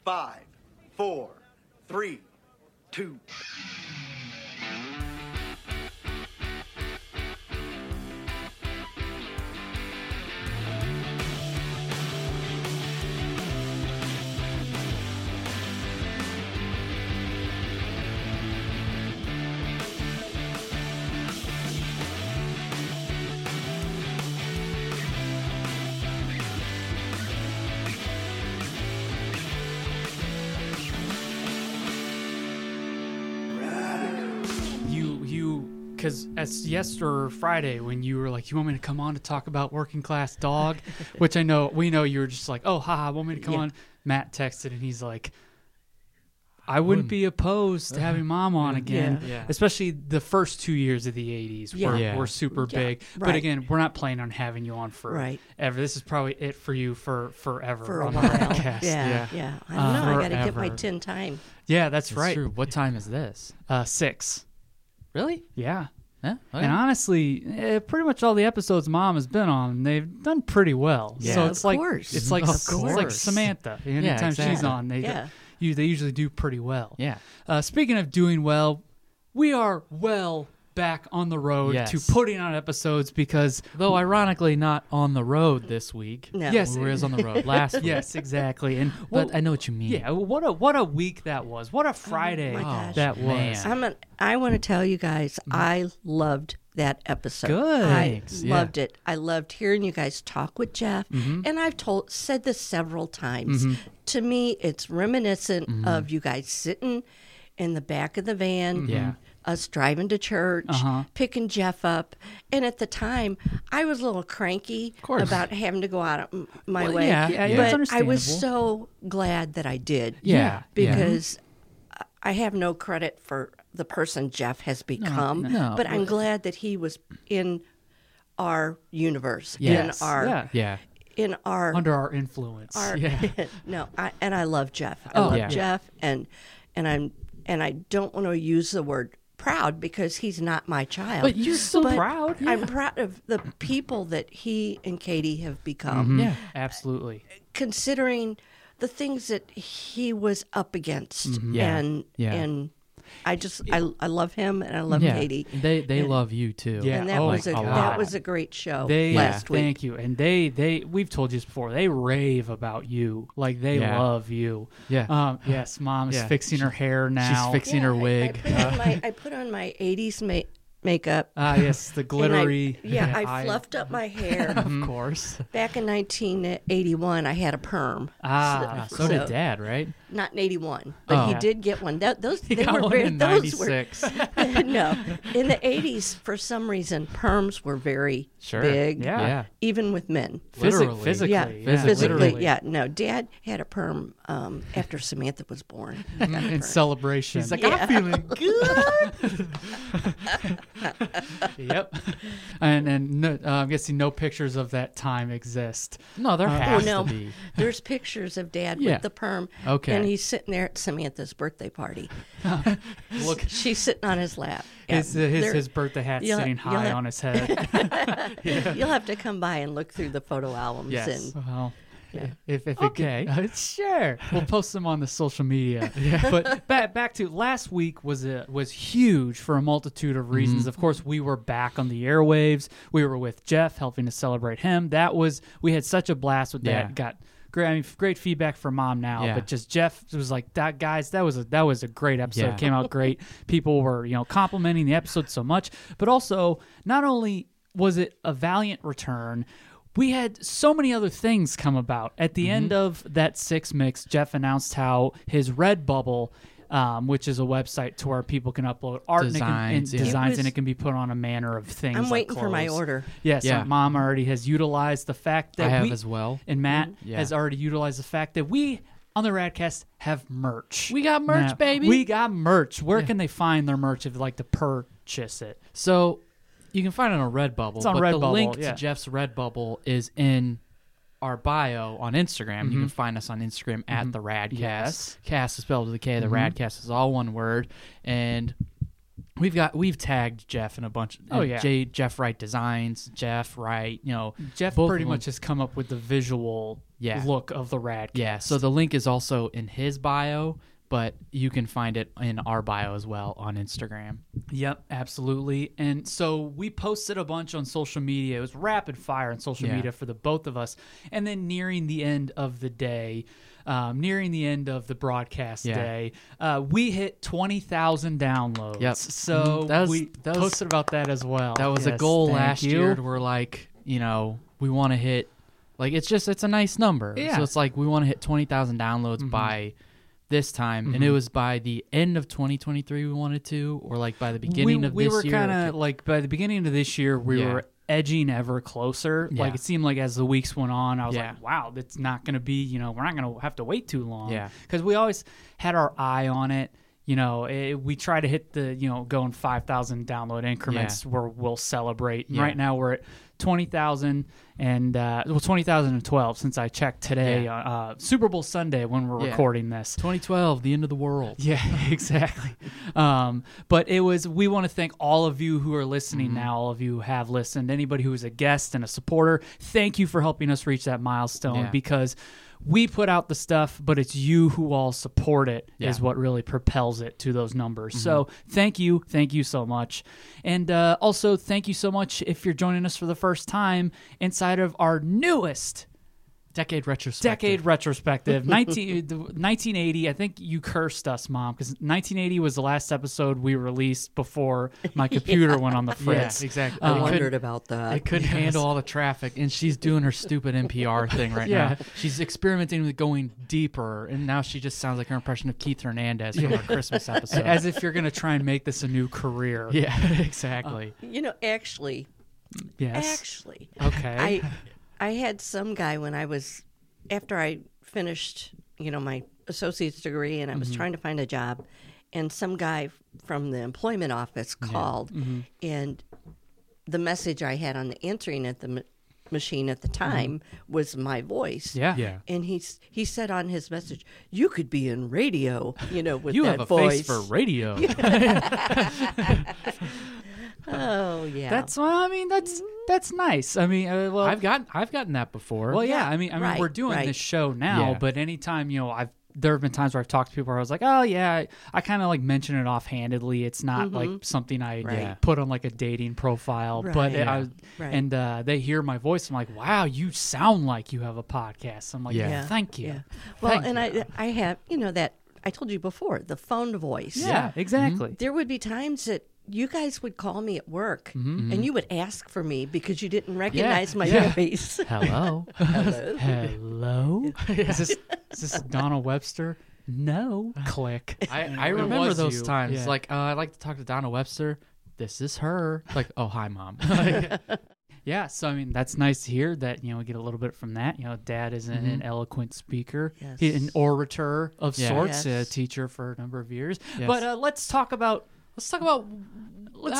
5, 4, 3, 2. Because as Friday when you were like, you want me to come on to talk about Working Class Dog, which we know you were just like, oh, haha, want me to come on? Matt texted and he's like, I wouldn't be opposed to having Mom on again, especially the first 2 years of the 80s were super big. Right. But again, we're not planning on having you on forever. This is probably it for you for forever for a on while. the podcast. Yeah. I don't know. I got to get my 10 time. Yeah, that's right. True. What time is this? 6. Really? Yeah. Yeah. Okay. And honestly, pretty much all the episodes Mom has been on, they've done pretty well. Yeah. So it's Of like course. it's like Of it's like course. Samantha. Anytime exactly. she's on, they usually do pretty well. Yeah. Speaking of doing well, we are well back on the road Yes. to putting on episodes because Though ironically not on the road this week. No. Yes. We was on the road last week. yes, exactly. And But I know what you mean. yeah, what a week that was. What a Friday my gosh. that man. was. I want to tell you guys, I loved that episode. Good. I Thanks. Yeah. loved it. I loved hearing you guys talk with Jeff. And I've said this several times. To me, it's reminiscent of you guys sitting in the back of the van. Yeah. Us driving to church, picking Jeff up. And at the time, I was a little cranky about having to go out of my way. yeah, that's but I was understandable. so glad that I did. Yeah. Because I have no credit for the person Jeff has become. no. But I'm glad that he was in our universe. Yes. In our Yeah. in our Under our influence. no, and I love Jeff. I love yeah. Jeff, and I don't want to use the word proud because he's not my child. But you're still proud. I'm proud of the people that he and Katie have become, Yeah. Absolutely. considering the things that he was up against, Yeah. and Yeah. and I love him and I love Katie. They love you too. Yeah. And that Oh, was like, a that lot. was a great show They last week. Thank you. And they we've told you this before. They rave about you. Like they Yeah. love you. Yeah. Yes, Mom is Yeah. fixing her hair now. She's fixing her wig. I put on my 80s makeup. Yes, the glittery. And I fluffed up my hair. Of course. Back in 1981, I had a perm. So did Dad, right? Not in 81, but he Oh. did get one. Those He they got were one very, in those were 96. no. In the 80s, for some reason, perms were very Sure. big. Yeah. Yeah. Even with men. Literally. Physically. Yeah, Yeah, physically. literally. Yeah, no. Dad had a perm after Samantha was born. In celebration. He's like, Yeah. I'm feeling good. Yep. And no, I'm guessing no pictures of that time exist. No, there Oh has no, to be. there's pictures of Dad Yeah. with the perm. Okay. And he's sitting there at Samantha's birthday party. Look, She's sitting on his lap. Yeah. his birthday hat You'll- sitting you'll high have- on his head. You'll have to come by and look through the photo albums. Yes. And Well, if Okay. sure, we'll post them on the social media. But back to last week was huge for a multitude of reasons. Of course, we were back on the airwaves. We were with Jeff, helping to celebrate him. We had such a blast with that. Yeah. Got great feedback from Mom now. Yeah. But just Jeff was like, that guys, that was a great episode. Yeah. Came out great. People were complimenting the episode so much, but also not only was it a valiant return. We had so many other things come about. At the end of that 6 mix, Jeff announced how his Redbubble, which is a website to where people can upload art Designs, and yeah. designs, It and was- it can be put on a manner of things. I'm like waiting for my clothes. order. Yes, Yeah. Mom already has utilized the fact that I have we, as well. and Matt Yeah. has already utilized the fact that we on the Radcast have merch. We got merch, Now, baby. We got merch. Where can they find their merch if they'd like to purchase it? So you can find it on Redbubble. It's on but Redbubble, the link yeah. to Jeff's Redbubble is in our bio on Instagram. You can find us on Instagram at the Radcast. Yes. Cast is spelled with a K. The Radcast is all one word. And We've tagged Jeff in a bunch. Oh, yeah. Jeff Wright Designs. Jeff Wright. Jeff both pretty of them. much has come up with the visual look of the Radcast. Yeah. So the link is also in his bio, but you can find it in our bio as well on Instagram. Yep, absolutely. And so we posted a bunch on social media. It was rapid fire on social media for the both of us. And then nearing the end of the day, nearing the end of the broadcast day, we hit 20,000 downloads. Yep. So we posted about that as well. That was a Yes, goal thank last you. year. We're like, we want to hit, like, it's a nice number. Yeah. So it's like we want to hit 20,000 downloads by this time, and it was by the end of 2023 we wanted to, or like by the beginning of this year. We were kind of like, by the beginning of this year, we were edging ever closer. Yeah. Like, it seemed like as the weeks went on, I was Yeah. like, wow, that's not going to be, we're not going to have to wait too long. Yeah. Because we always had our eye on it. We try to hit the, going 5,000 download increments where we'll celebrate. And right now we're at 20,000 and 20,012 since I checked today, Super Bowl Sunday when we're recording this. 2012, the end of the world. Yeah, exactly. But we want to thank all of you who are listening now, all of you who have listened, anybody who is a guest and a supporter. Thank you for helping us reach that milestone because we put out the stuff, but it's you who all support it is what really propels it to those numbers. So thank you so much. And also thank you so much if you're joining us for the first time inside of our newest Decade retrospective. 1980. I think you cursed us, Mom, because 1980 was the last episode we released before my computer went on the fritz. Yeah, exactly. I wondered about that. It couldn't handle all the traffic, and she's doing her stupid NPR thing right now. She's experimenting with going deeper, and now she just sounds like her impression of Keith Hernandez from our Christmas episode. As if you're going to try and make this a new career. Yeah, exactly. Actually, Okay. I had some guy after I finished, my associate's degree and I was trying to find a job, and some guy from the employment office called, and the message I had on the answering at the machine at the time was my voice. Yeah. And he said on his message, "You could be in radio, with You that have a voice." face for radio. Oh yeah. That's nice. I mean, I've gotten that before. well, yeah. I mean, right, we're doing right. this show now, Yeah. but anytime there have been times where I've talked to people where I was like, oh yeah, I kind of like mention it offhandedly. It's not like something I Right. put on like a dating profile, Right. but Yeah. Right. and they hear my voice. I'm like, wow, you sound like you have a podcast. I'm like, Yeah. thank you. Yeah. Well, Thank and you. I have, that I told you before, the phone voice. Yeah, exactly. There would be times that you guys would call me at work and you would ask for me because you didn't recognize my voice. Hello. Hello? Is this Donna Webster? No. Click. I It remember was those you. times. Yeah. Like, I'd like to talk to Donna Webster. This is her. Like, oh, hi, Mom. Yeah, so I mean that's nice to hear that we get a little bit from that. Dad is an eloquent speaker, Yes. an orator of Yeah. sorts, Yes. a teacher for a number of years. Yes. But let's talk about Let's talk about what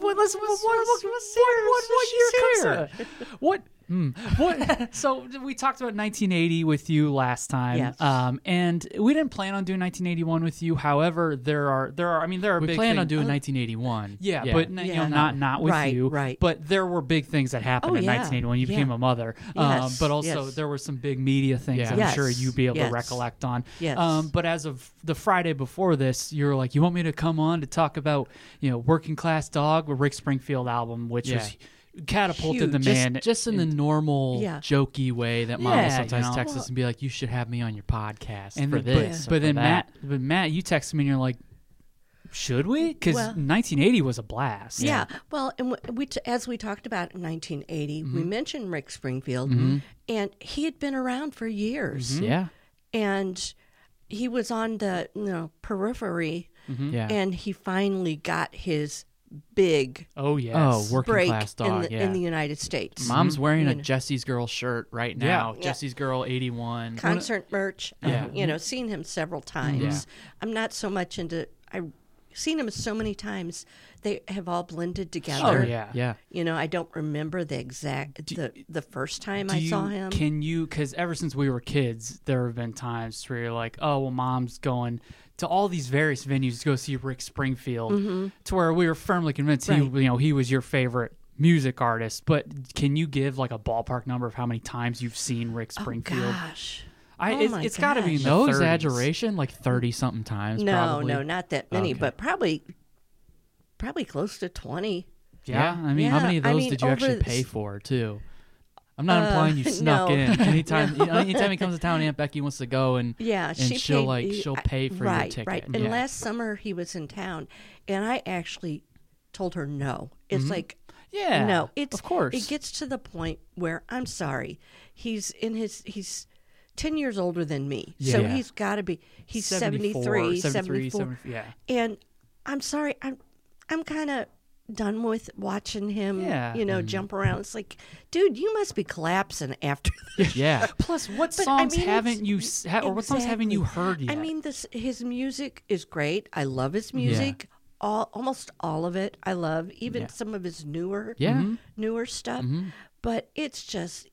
so we talked about 1980 with you last time, Yes. and we didn't plan on doing 1981 with you. However, there are we big plan on things. doing 1981. Yeah, but Yeah. not with Right, you. right. But there were big things that happened Oh, in yeah. 1981. You Yeah. became a mother. Yes, But also yes. there were some big media things Yeah. I'm Yes, sure you'd be able to yes. recollect on. Yes. But as of the Friday before this, you were like, you want me to come on to talk about, Working Class Dog, a Rick Springfield album, which was catapulted the Huge. man. Just in the normal, Yeah. jokey way that Mom will Yeah, sometimes you know. text us and be like, "You should have me on your podcast and for then, this." but or then for that." Matt, you texted me and you're like, should we? Because Well- 1980 was a blast. Yeah. Well, and as we talked about in 1980, we mentioned Rick Springfield, and he had been around for years, Yeah. and he was on the periphery, Yeah. and he finally got his big Oh yes. Oh, working break class dog. in the United States. Mom's wearing a You know. Jesse's Girl shirt right now. Yeah. Jesse's Girl 81. Concert merch. Yeah. Seen him several times. Yeah. I'm not so much into. I seen him so many times. They have all blended Oh, together. yeah. Yeah. You know, I don't remember the exact the first time I saw him. Can you? Because ever since we were kids, there have been times where you're like, "Oh, well, Mom's going to all these various venues to go see Rick Springfield," to where we were firmly convinced he was your favorite music artist. But can you give like a ballpark number of how many times you've seen Rick Springfield? Oh, gosh. It's got to be in the No 30s. exaggeration, like 30-something times. No, probably. no, not that many, Okay. but probably close to 20. Yeah, I mean, Yeah. How many of those I mean, did you actually over pay the- for too? I'm not implying you snuck no. in. Anytime, anytime he comes to town, Aunt Becky wants to go, and Yeah, and she she'll paid, she'll pay for your right, ticket. right. And Yeah. last summer he was in town, and I actually told her no. It's like Yeah, no. It's of course. it gets to the point where I'm sorry. He's 10 years older than me, so Yeah. he's got to be. He's 74, 73, 73, 74. yeah. And I'm sorry. I'm kind of done with watching him. Yeah. Jump around. It's like, dude, you must be collapsing after this. Yeah. Plus, what But, I songs mean, haven't it's- you or what songs haven't you exactly. heard yet? I mean, his music is great. I love his music. Almost all of it. I love even Yeah. some of his newer stuff. But it's just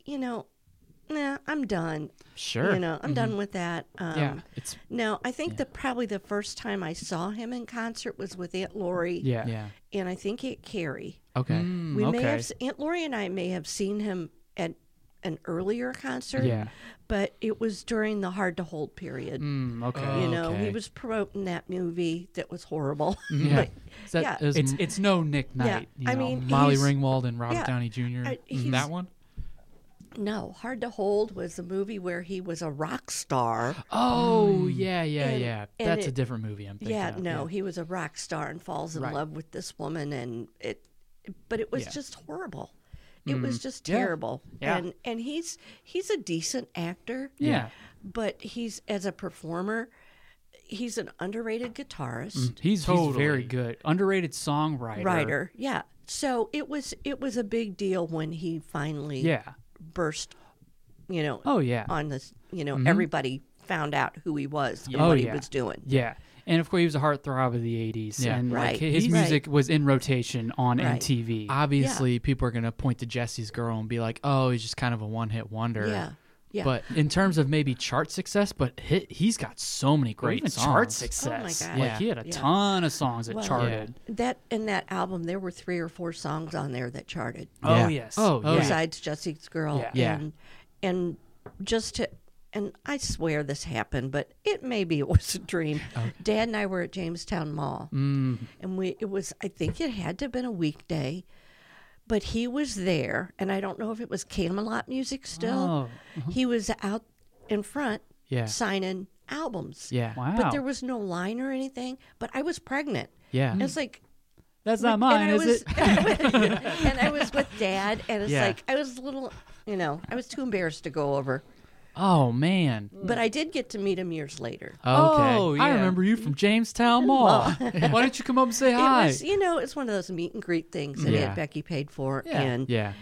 nah. I'm done. Sure. I'm done with that. Yeah. It's No, I think probably the first time I saw him in concert was with Aunt Lori. yeah, yeah. And I think at Cary. Okay. We may okay. have Aunt Lori and I may have seen him at an earlier concert. Yeah. But it was during the Hard to Hold period. Okay. He Okay. was promoting that movie that was horrible. Yeah. But, Is that, yeah. is It's no Nick Knight. Yeah, I you know. mean, Molly he's- Ringwald and Robert yeah. Downey Jr. He's- that one? No, Hard to Hold was a movie where he was a rock star. Oh, yeah. And That's a it- different movie. I'm thinking. Yeah, of. no, he was a rock star and falls in Right. love with this woman, and but it was Yeah. just horrible. It was just Yeah. terrible. Yeah. And he's a decent actor. Yeah. But he's as a performer, he's an underrated guitarist. He's Totally. very good. Underrated songwriter. Writer. Yeah. So it was a big deal when he finally Yeah. burst, Oh yeah. on this, everybody found out who he was and Oh, what yeah. he was doing. Yeah. And of course, he was a heartthrob of the '80s, Yeah. and like Right. his He's- music was in rotation on Right. MTV. Obviously, people are going to point to Jesse's Girl and be like, "Oh, he's just kind of a one-hit wonder." Yeah. Yeah. But in terms of maybe chart success, but he's got so many Or great even songs. chart success. Oh, my God. Like he had a Yeah. ton of songs that Well, charted. in that album, there were 3 or 4 songs on there that charted. Oh Yeah. yes. Oh, yeah. Besides Jesse's Girl. Yeah. Yeah. And just to, and I swear this happened, but maybe it was a dream. Dad and I were at Jamestown Mall, and I think it had to have been a weekday, but he was there, and I don't know if it was Camelot music still. Oh. He was out in front Yeah. signing albums. Yeah. Wow. But there was no line or anything, but I was pregnant. Yeah. It's like, That's not and mine, I is was, it? and I was with Dad, and it's Yeah. like I was a little, I was too embarrassed to go over, Oh man. but I did get to meet him years later. Okay. Oh, I yeah. remember you from Jamestown Mall. Why don't you come up and say hi? It was, it's one of those meet and greet things that Yeah. Aunt Becky paid for, Yeah. and Yeah.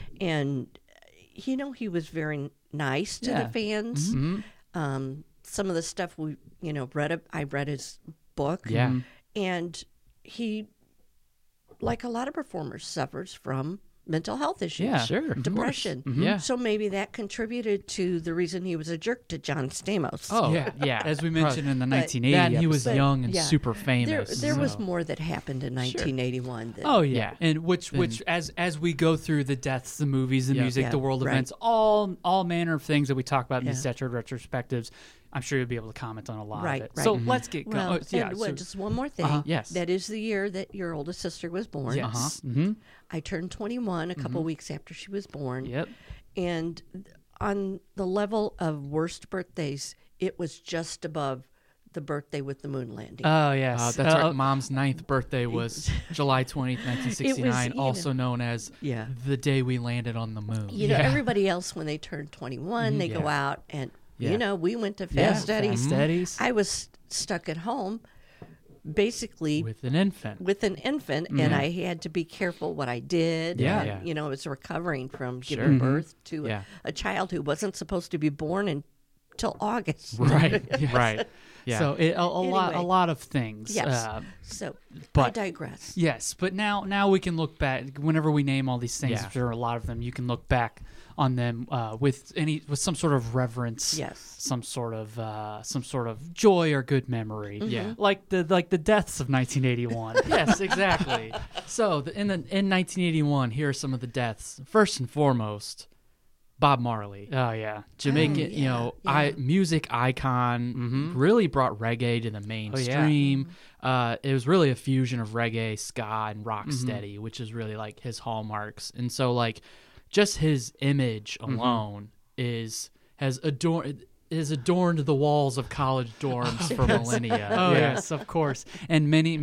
he was very nice to Yeah. the fans. Some of the stuff I read his book, Yeah. and he, like a lot of performers, suffers from mental health issues. Yeah. Sure. of course. Depression. Yeah. So maybe that contributed to the reason he was a jerk to John Stamos. Oh yeah. yeah. As we mentioned in the 1980 That and he was But, young and yeah. super there famous. was so. more that happened in 1981. That, Oh yeah. Yeah. And which as we go through the deaths, the movies, the Yeah. music, Yeah, the world right. events, all manner of things that we talk about in these Yeah. Zetra retrospectives, I'm sure you'll be able to comment on a lot Right, of it. right. So let's get going. Well, yeah. and so- just one more thing. Yes. That is the year that your oldest sister was born. yes. I turned 21 a couple weeks after she was born. Yep. And on the level of worst birthdays, it was just above the birthday with the moon landing. Oh yes. That's right. Mom's 9th birthday was July 20th, It 1969, was, also known as Yeah. the day we landed on the moon. Everybody else, when they turn 21, they go out and, Yeah. we went to Yeah, Fast Eddie's. Fast Eddie's. I was stuck at home basically With an infant. with an infant, and I had to be careful what I did. Yeah. And, Yeah. I was recovering from Sure. giving birth to Yeah. a child who wasn't supposed to be born till August. Right. Right. Yeah. So a Anyway. lot of things. Yes. So I but- digress. Yes, but now we can look back. Whenever we name all these things, Yeah. there are a lot of them. You can look back on them with some sort of reverence. Yes. Some sort of joy or good memory. Yeah. Like the deaths of 1981. Yes, exactly. So in 1981, here are some of the deaths. First and foremost, Bob Marley, Oh yeah. Jamaican, yeah. music icon, really brought reggae to the mainstream. It was really a fusion of reggae, ska, and rock steady, which is really like his hallmarks. And so like just his image alone has adorned the walls of college dorms for millennia. Oh yes, of course. And many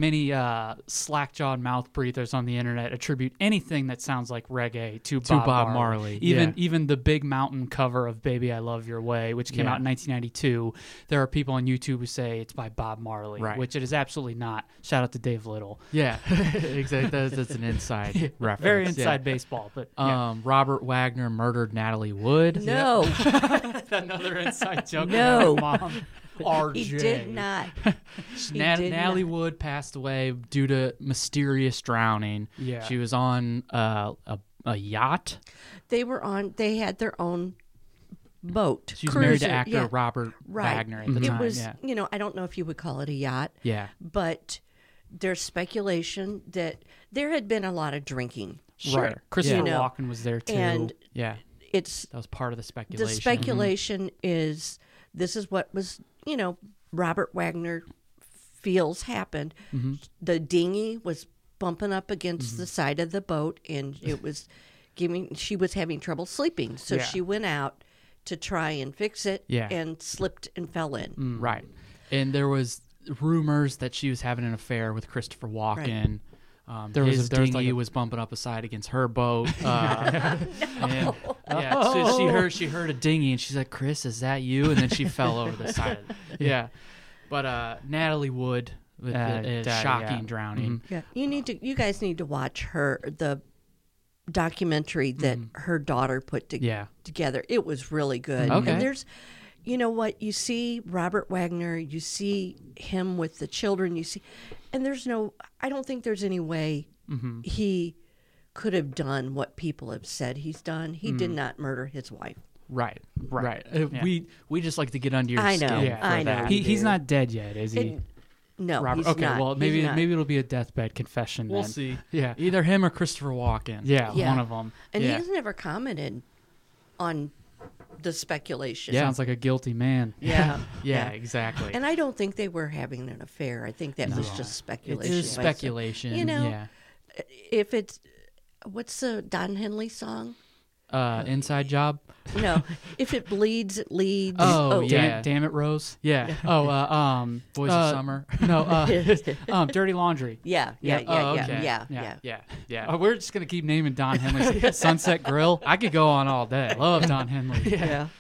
slack-jawed mouth breathers on the internet attribute anything that sounds like reggae to Bob Marley. Even the Big Mountain cover of "Baby I Love Your Way," which came Yeah. out in 1992. There are people on YouTube who say it's by Bob Marley, Right. which it is absolutely not. Shout out to Dave Little. Yeah, exactly. That's an inside reference. Very yeah. inside baseball, but yeah. Robert Wagner murdered Natalie Wood. No, Another inside joke. No. about my mom. RJ. he did not. He did Natalie not. Wood passed away due to mysterious drowning. Yeah. She was on a yacht. They had their own boat. She was married to cruiser, actor yeah. Robert Right. Wagner at the It time. was, yeah. I don't know if you would call it a yacht, Yeah. but there's speculation that there had been a lot of drinking. Right. Christopher You know, Walken was there too. And Yeah. it's That was part of the speculation. the speculation is this is what was, Robert Wagner feels happened. The dinghy was bumping up against the side of the boat, and it was she was having trouble sleeping. So Yeah. she went out to try and fix it Yeah. and slipped and fell in. Right. And there was rumors that she was having an affair with Christopher Walken. His there was dinghy like a- was bumping up aside against her boat. And, yeah, so she heard a dinghy and she's like, "Chris, is that you?" And then she fell over the side. Yeah, but Natalie Wood with a shocking yeah. drowning. Yeah, you guys need to watch the documentary that her daughter put Yeah. together. It was really good. Okay. And there's, what you see Robert Wagner, you see him with the children, and I don't think there's any way he could have done what people have said he's done. He did not murder his wife. Right. Right. Yeah. We just like to get under your I know. skin. Yeah. for I know. that. He's do. not dead yet, is he? And- no, Robert. he's Okay, not. well He's maybe not. it'll be a deathbed confession. We'll then. see. Yeah. Either him or Christopher Walken. Yeah, Yeah. one of them. And Yeah. he's never commented on the speculation. Yeah. Sounds like a guilty man. Yeah. Yeah, exactly. And I don't think they were having an affair. I think that was just speculation. It's But speculation. yeah. If it's what's the Don Henley song? Yeah. Inside Job. No, if it bleeds, it leads. Oh, Damn, yeah. damn it, Rose. Yeah. Oh, Boys of Summer. no, Dirty Laundry. Yeah, Yeah. yeah, Oh, okay. yeah. Yeah. Yeah. Oh, we're just gonna keep naming Don Henley. Sunset Grill. I could go on all day. Love Don Henley. Yeah.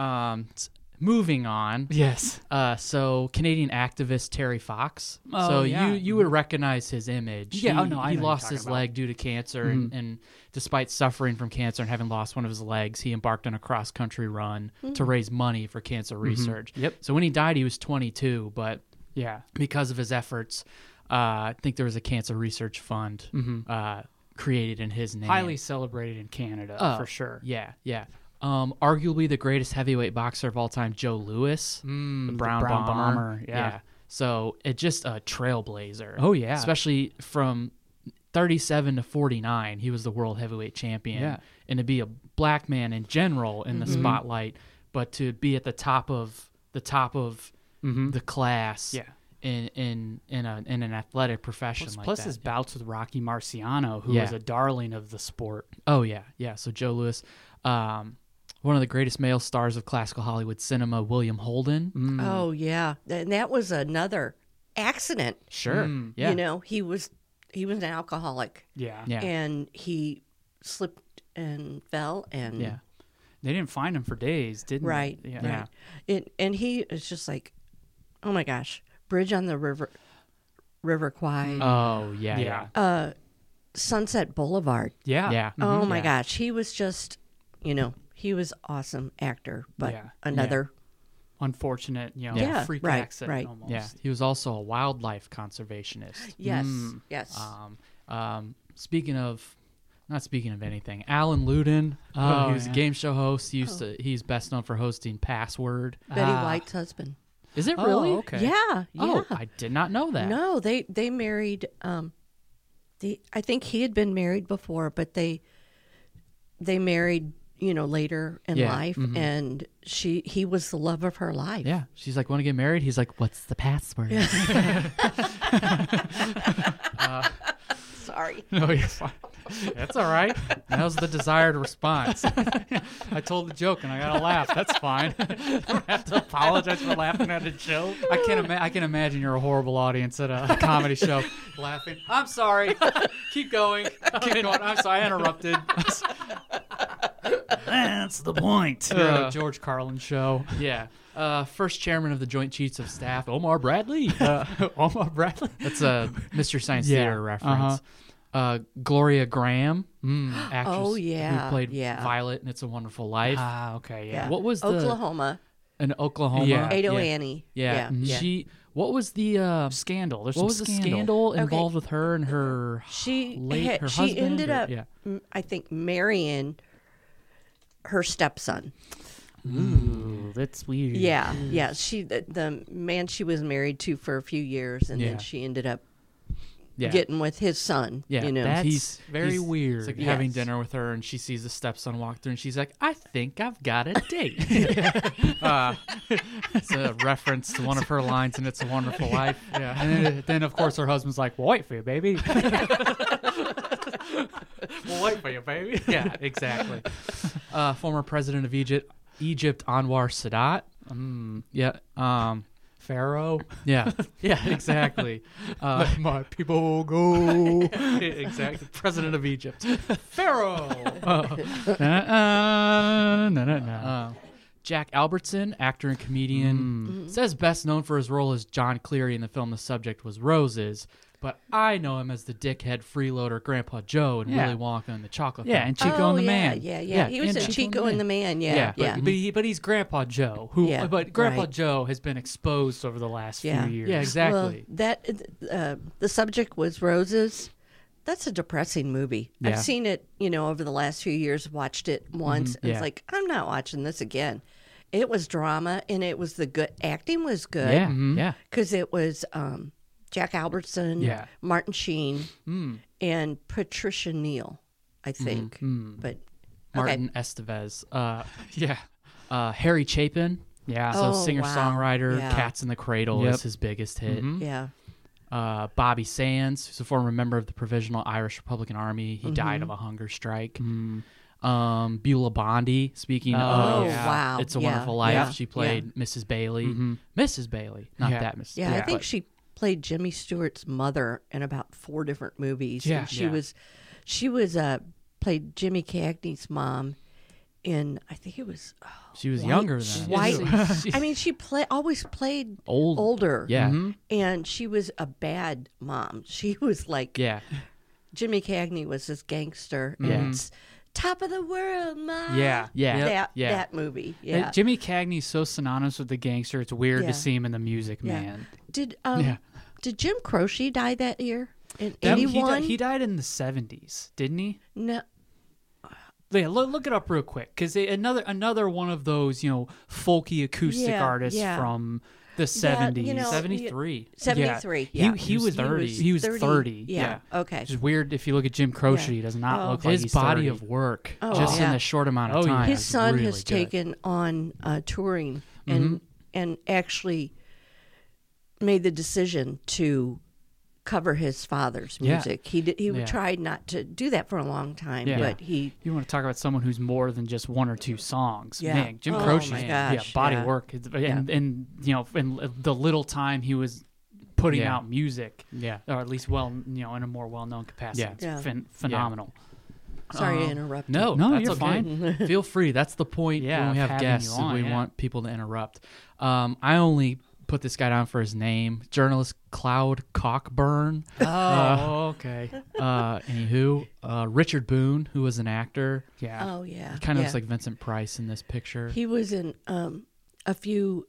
Moving on. Yes. So Canadian activist Terry Fox. Oh, so yeah. you would recognize his image. Yeah, He, oh, no, I know he who you're lost talking his about. leg due to cancer, and despite suffering from cancer and having lost one of his legs, he embarked on a cross country run to raise money for cancer research. Yep. So when he died, he was 22, but Yeah. because of his efforts, I think there was a cancer research fund created in his name. Highly celebrated in Canada Oh, for sure. Yeah, yeah. Arguably the greatest heavyweight boxer of all time, Joe Louis, the Brown Bomber. Yeah. So it's just a trailblazer. Oh, yeah. Especially from 37 to 49, he was the world heavyweight champion. Yeah. And to be a black man in general in the spotlight, but to be at the top of the class. Yeah. In an athletic profession like Plus that. his bouts with Rocky Marciano, who Yeah. was a darling of the sport. Oh yeah, yeah. So Joe Louis, one of the greatest male stars of classical Hollywood cinema, William Holden. Oh yeah, and that was another accident. Sure. Yeah. He was an alcoholic, Yeah. Yeah. and he slipped and fell, and Yeah. They didn't find him for days, didn't right, they? right. And he is just like, oh my gosh, Bridge on the River Kwai, Oh yeah. Yeah. Yeah. Sunset Boulevard. Yeah. Yeah. Oh my Yeah. gosh, he was just, he was awesome actor, but Yeah. another unfortunate, Yeah, freak right, accident right. almost. Yeah, he was also a wildlife conservationist. Yes, yes. Not speaking of anything, Alan Ludin. He was a game show host. He's best known for hosting Password. Betty White's husband. Is it Oh, really? okay. Yeah, yeah. Oh, I did not know that. No, they married. I think he had been married before, but they married, later in Yeah, life, and he was the love of her life. Yeah, she's like, want to get married? He's like, what's the password? Sorry. No, you're fine. That's all right. That was the desired response. I told the joke and I got to laugh. That's fine. I don't have to apologize for laughing at a joke. I can imagine you're a horrible audience at a comedy show laughing. I'm sorry. Keep going. Keep going. I'm sorry. I interrupted. That's the point. You're at a George Carlin show. Yeah. First chairman of the Joint Chiefs of Staff, Omar Bradley. Omar Bradley. That's a Mr. Science Yeah, Theater reference. Gloria Graham, actress Oh, yeah, who played yeah. Violet in It's a Wonderful Life. Okay. Yeah. What was Oklahoma? in Oklahoma? Yeah. Ado yeah. Annie. Yeah. yeah. She. What was the Scandal. There's what was some the scandal. scandal Okay. involved with her and her She her she husband? ended or- up, yeah. I think, marrying her stepson. Ooh, that's weird. Yeah, yeah. She the man she was married to for a few years, and Yeah. then she ended up Yeah. getting with his son. Yeah, That's he's very weird. It's like having Yes. dinner with her, and she sees the stepson walk through, and she's like, "I think I've got a date." It's a reference to one of her lines in "It's a Wonderful Life." Yeah. And then of course her husband's like, "We'll wait for you, baby." We'll wait for you, baby. Yeah, exactly. Former president of Egypt, Anwar Sadat. Yeah. Pharaoh. Yeah. Yeah. Exactly. Let my people go. Exactly. President of Egypt. Pharaoh. Jack Albertson, actor and comedian, says best known for his role as John Cleary in the film The Subject Was Roses, but I know him as the dickhead freeloader Grandpa Joe in Yeah. Willy Wonka and the Chocolate Yeah, Factory. and Chico and the Man. Yeah. He was and in Chico and the Man. Yeah, Yeah, but- yeah. But he's Grandpa Joe, who. Yeah, But Grandpa right. Joe has been exposed over the last Yeah. few years. Yeah, exactly. Well, the subject was Roses. That's a depressing movie. Yeah. I've seen it, over the last few years. Watched it once. And yeah. It's like I'm not watching this again. It was drama, and it was the good acting was good. Yeah, yeah. because it was Jack Albertson, Yeah. Martin Sheen, and Patricia Neal, I think. But Martin Estevez. Yeah. Harry Chapin. Yeah. Oh, So singer-songwriter, wow. Yeah. Cats in the Cradle Yep. is his biggest hit. yeah, Bobby Sands, who's a former member of the Provisional Irish Republican Army. He died of a hunger strike. Beulah Bondi, speaking of yeah. wow. It's a Yeah, Wonderful Life, yeah, she played Mrs. Bailey. Mrs. Bailey, not Yeah. that Mrs. yeah. Bailey. I think she played Jimmy Stewart's mother in about 4 different movies. Yeah, and she yeah. was played Jimmy Cagney's mom in, I think it was She was White- younger than White. She- I mean, she always played Old. older. Yeah. And she was a bad mom. She was like, Yeah. Jimmy Cagney was this gangster. And it's Top of the World, Mom. Yeah. Yeah. That movie. Yeah. Jimmy Cagney's so synonymous with the gangster. It's weird Yeah. to see him in the music, Yeah. man. Did Yeah. did Jim Croce die that year? In He 81? he died in the 70s, didn't he? No. Yeah, look it up real quick because another one of those folky acoustic Yeah, artists yeah. from the 70s. you know, 73. 73. Yeah. Yeah. He was 30. He was 30. Yeah. Okay. Which is weird if you look at Jim Croce. Yeah. He does not Oh. look like His he's body 30. of work, Oh, just yeah. in a short amount of Oh, yeah. time. His is son really has good. taken on touring and actually made the decision to cover his father's Yeah. music. He Yeah. tried not to do that for a long time, Yeah. but he You want to talk about someone who's more than just one or two songs? Yeah. Man, Jim Oh, Croce, my yeah, gosh, body yeah. work, and in the little time he was putting Yeah. out music, Yeah. or at least in a more well-known capacity. Yeah. It's Yeah. Phenomenal. sorry to interrupt. No, No, that's you're okay. fine. Feel free. That's the point Yeah, when we of have having guests. you on, we yeah. want people to interrupt. I only put this guy down for his name, journalist Cloud Cockburn. Oh, okay. Anywho, Richard Boone, who was an actor. Yeah. Oh yeah. Kind of yeah. looks like Vincent Price in this picture. He was in a few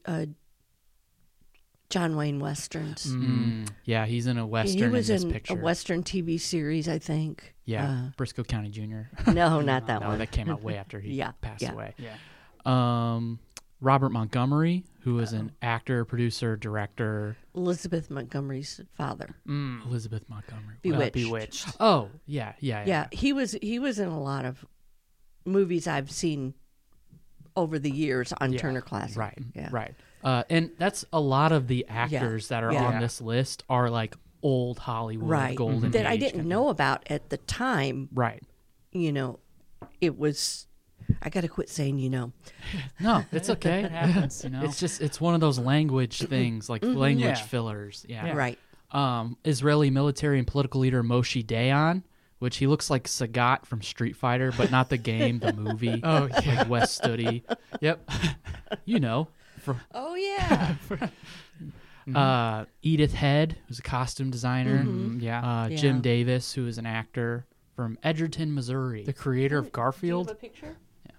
John Wayne westerns. Yeah, he's in a western. He was in this in picture. a western TV series, I think. Yeah, Briscoe County Jr. No, not that No, one. that came out way after he Yeah, passed yeah. away. Yeah. Robert Montgomery, who is an actor, producer, director. Elizabeth Montgomery's father. Elizabeth Montgomery. Bewitched. Oh, yeah. Yeah, he was in a lot of movies I've seen over the years on Turner Classic. Right, Yeah. right. And that's a lot of the actors that are Yeah. on this list are like old Hollywood Right. golden That I age didn't kind of- know about at the time. Right. You know, it was. I got to quit saying, No, it's okay. It happens, you know. It's one of those language things, like language Yeah. fillers. Yeah. Right. Israeli military and political leader Moshe Dayan, which he looks like Sagat from Street Fighter, but not the game, the movie. Oh, yeah. Like Wes Studi. Yep. You know. Oh yeah. Edith Head, who's a costume designer. Yeah. Yeah. Jim Davis, who is an actor from Edgerton, Missouri. The creator of Garfield. a picture?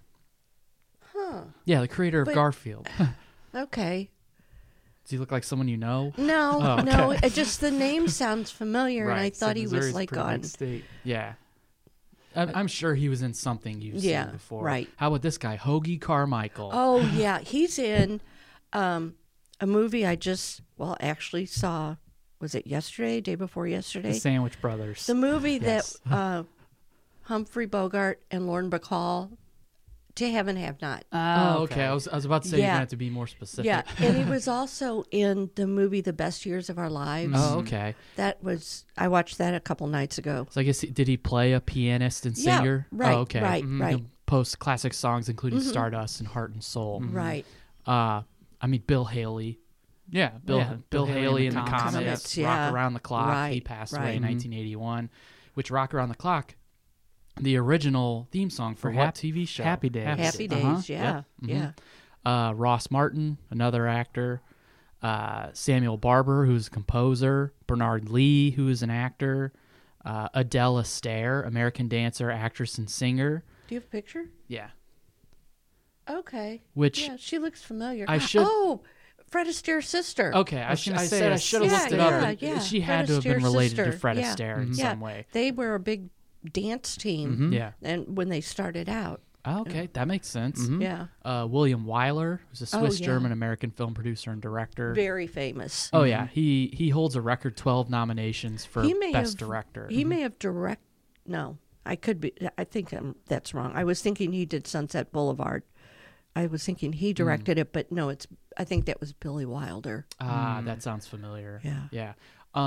Yeah, the creator of But- Garfield. Okay. Does he look like someone you know? No, Oh, okay. no. It just the name sounds familiar, and I Right, so thought he was Missouri's like pretty on. red state. Yeah. I'm sure he was in something you've Yeah, seen before. right. How about this guy, Hoagie Carmichael? Oh yeah, he's in a movie I just actually saw. Was it yesterday? Day before yesterday? The Sandwich Brothers. The movie Yes. that Humphrey Bogart and Lauren Bacall, To Have and Have Not. Oh, okay. I was about to say you're Yeah. gonna have to be more specific. Yeah, and he was also in the movie The Best Years of Our Lives. Oh, okay. I watched that a couple nights ago. So I guess did he play a pianist and Yeah, singer? right, Oh, okay. right, right. He'll post classic songs including Stardust and Heart and Soul. Right. I mean Bill Haley. yeah. Bill Haley in the Comets, Comets. yeah. Rock Around the Clock. He Right, passed away right. in 1981. Which Rock Around the Clock, the original theme song for what TV show? Happy Days. Happy Days, Uh-huh. yeah. Yep. Yeah. Ross Martin, another actor. Samuel Barber, who's a composer. Bernard Lee, who is an actor. Adele Astaire, American dancer, actress, and singer. Do you have a picture? Yeah. Okay. Which Yeah, she looks familiar. I should- Oh, Fred Astaire's sister. okay, I was gonna say, said I should have yeah, looked it up. yeah, and yeah. She Fred had to have been Astaire's related to sister. Fred Yeah. Astaire in Yeah, some way. they were a big dance team. Yeah. And when they started out, Oh, okay, that makes sense. yeah, William Wyler, who's a Oh, Swiss yeah. German American film producer and director. very famous. Oh yeah, he holds a record 12 nominations for He may best have- director. He may have No, I could be. I think that's wrong. I was thinking he did Sunset Boulevard. I was thinking he directed it, but no, I think that was Billy Wilder. That sounds familiar. Yeah. Yeah.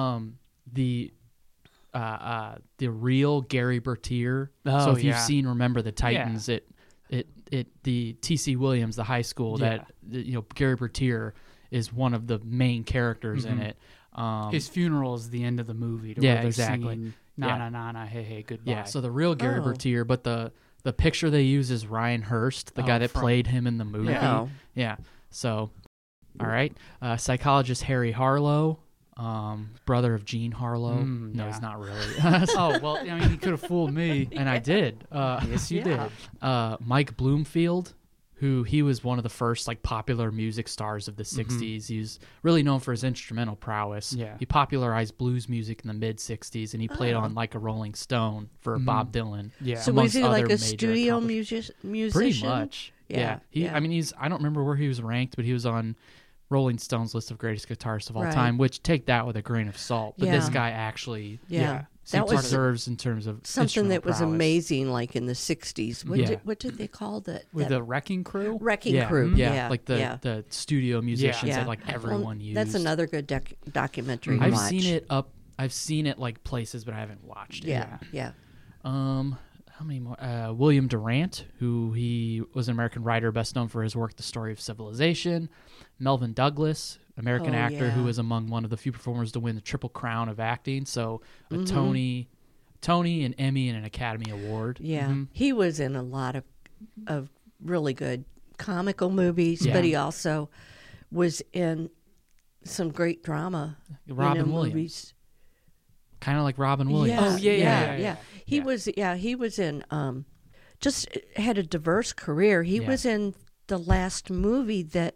The real Gary Bertier. Oh, So if you've yeah. seen Remember the Titans, the T.C. Williams, the high school Yeah. Gary Bertier is one of the main characters in it. His funeral is the end of the movie. To Yeah, where they're exactly. singing, Yeah. Na na na na, hey hey, goodbye. Yeah, so the real Gary Oh. Bertier, but the picture they use is Ryan Hurst, the Oh, guy that from- played him in the movie. Yeah. Yeah. So, all right. Psychologist Harry Harlow, brother of Jean Harlow. No, yeah. he's not really. Oh well, I mean, he could have fooled me. And I did. Yes, you did. Mike Bloomfield, who he was one of the first like popular music stars of the 60s. He's really known for his instrumental prowess. Yeah. He popularized blues music in the mid 60s and he played on Like a Rolling Stone for Bob Dylan. Yeah. So amongst was he like other a major studio accomplishments. musician? Pretty much. Yeah, yeah. I mean, I don't remember where he was ranked, but he was on Rolling Stone's list of greatest guitarists of all Right. time, which take that with a grain of salt. But this Yeah. guy actually Yeah. he That was preserves in terms of something instrumental that was prowess. amazing, like in the '60s. Yeah. What did they call that? With that the Wrecking Crew. Wrecking Yeah, Crew. yeah, like the studio musicians Yeah. that like everyone used. That's another good documentary. to I've watch. seen it up. I've seen it like places, but I haven't watched it. Yeah. How many more? William Durant, who he was an American writer, best known for his work *The Story of Civilization*. Melvin Douglas, American Oh, actor yeah. who was among one of the few performers to win the Triple Crown of acting. So a Mm-hmm. Tony, an Emmy, and an Academy Award. Yeah. He was in a lot of really good comical movies, Yeah. but he also was in some great drama. Robin Williams. movies. Kind of like Robin Williams. Oh, yeah. He was in just had a diverse career. He Yeah. was in the last movie that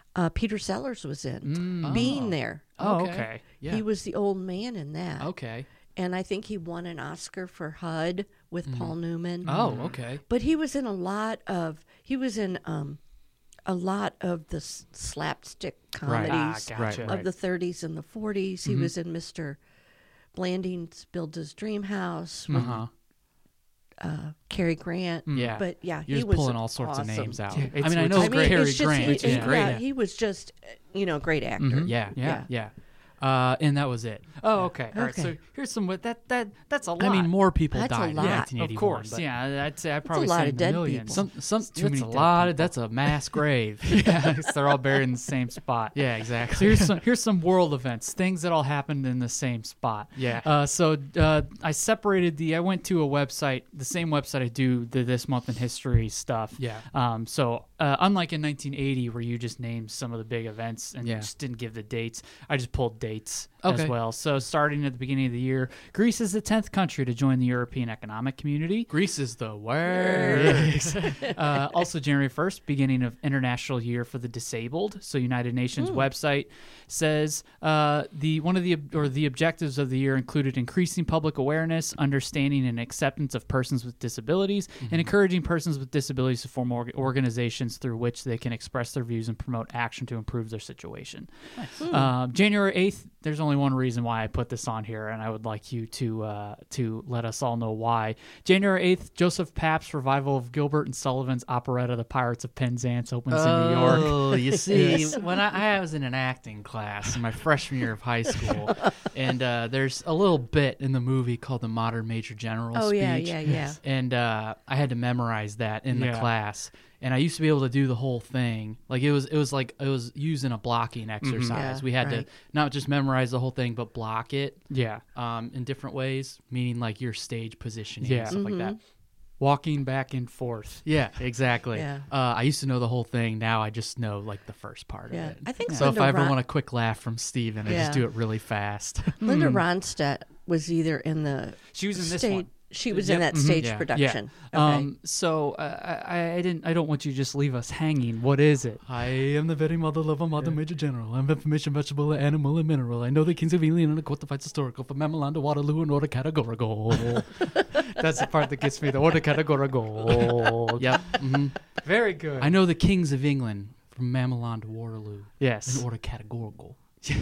Peter Sellers was in, Being There. Oh, okay. Yeah. He was the old man in that. Okay. And I think he won an Oscar for HUD with Paul Newman. Oh, okay. But he was in a lot of the slapstick comedies Gotcha. of the 30s and the 40s. He was in Mr. Blanding's Build His Dream House with Cary Grant. Yeah. But yeah, You're he just was pulling all sorts awesome. of names out. Yeah, I mean, I it's know great. Cary it's just- Grant, he- which is great. Yeah, he was just, a great actor. Yeah. And that was it. Oh, okay. All right. So Okay. here's some that's a lot. I mean, more people That's a died in lot. yeah, 1981. of course. but Yeah, I'd say I probably a lot said of dead millions. people. Some too that's many a dead lot. people. That's a mass grave. Yeah, 'cause they're all buried in the same spot. Yeah, So exactly. here's some world events, things that all happened in the same spot. Yeah. So I separated I went to a website, the same website I do the This Month in History stuff. Yeah. So unlike in 1980 where you just named some of the big events and Yeah. just didn't give the dates, I just pulled dates Okay. as well. So starting at the beginning of the year, Greece is the 10th country to join the European Economic Community. Greece is the worst. Also, January 1st, beginning of International Year for the Disabled. So, United Nations website says the objectives of the year included increasing public awareness, understanding and acceptance of persons with disabilities, and encouraging persons with disabilities to form organizations through which they can express their views and promote action to improve their situation. January 8th. There's only one reason why I put this on here, and I would like you to let us all know why. January 8th, Joseph Papp's revival of Gilbert and Sullivan's operetta "The Pirates of Penzance" opens in New York. Oh, you see, when I was in an acting class in my freshman year of high school, and there's a little bit in the movie called the Modern Major General Oh, speech. yeah. And I had to memorize that in the Yeah. class. And I used to be able to do the whole thing. Like it was using a blocking exercise. Yeah, We had right. to not just memorize the whole thing, but block it Yeah. in different ways, meaning like your stage positioning Yeah. and stuff like that. Walking back and forth. Yeah, exactly. Yeah. I used to know the whole thing. Now I just know like the first part Yeah. of it. I think So if Linda I ever Ron- want a quick laugh from Steven, I just Yeah. do it really fast. Linda Ronstadt was either in the She was in this stage. one. She was Yep. in that Mhm. stage Yeah. production. Yeah. Okay. So I don't want you to just leave us hanging. What is it? I am the very mother of a modern major general. I'm information, vegetable, animal, and mineral. I know the kings of England and the quantified historical from Mamelon to Waterloo and order categorical. That's the part that gets me. The order categorical. Yep. hmm Very good. I know the kings of England from Mamelon to Waterloo Yes. in order categorical.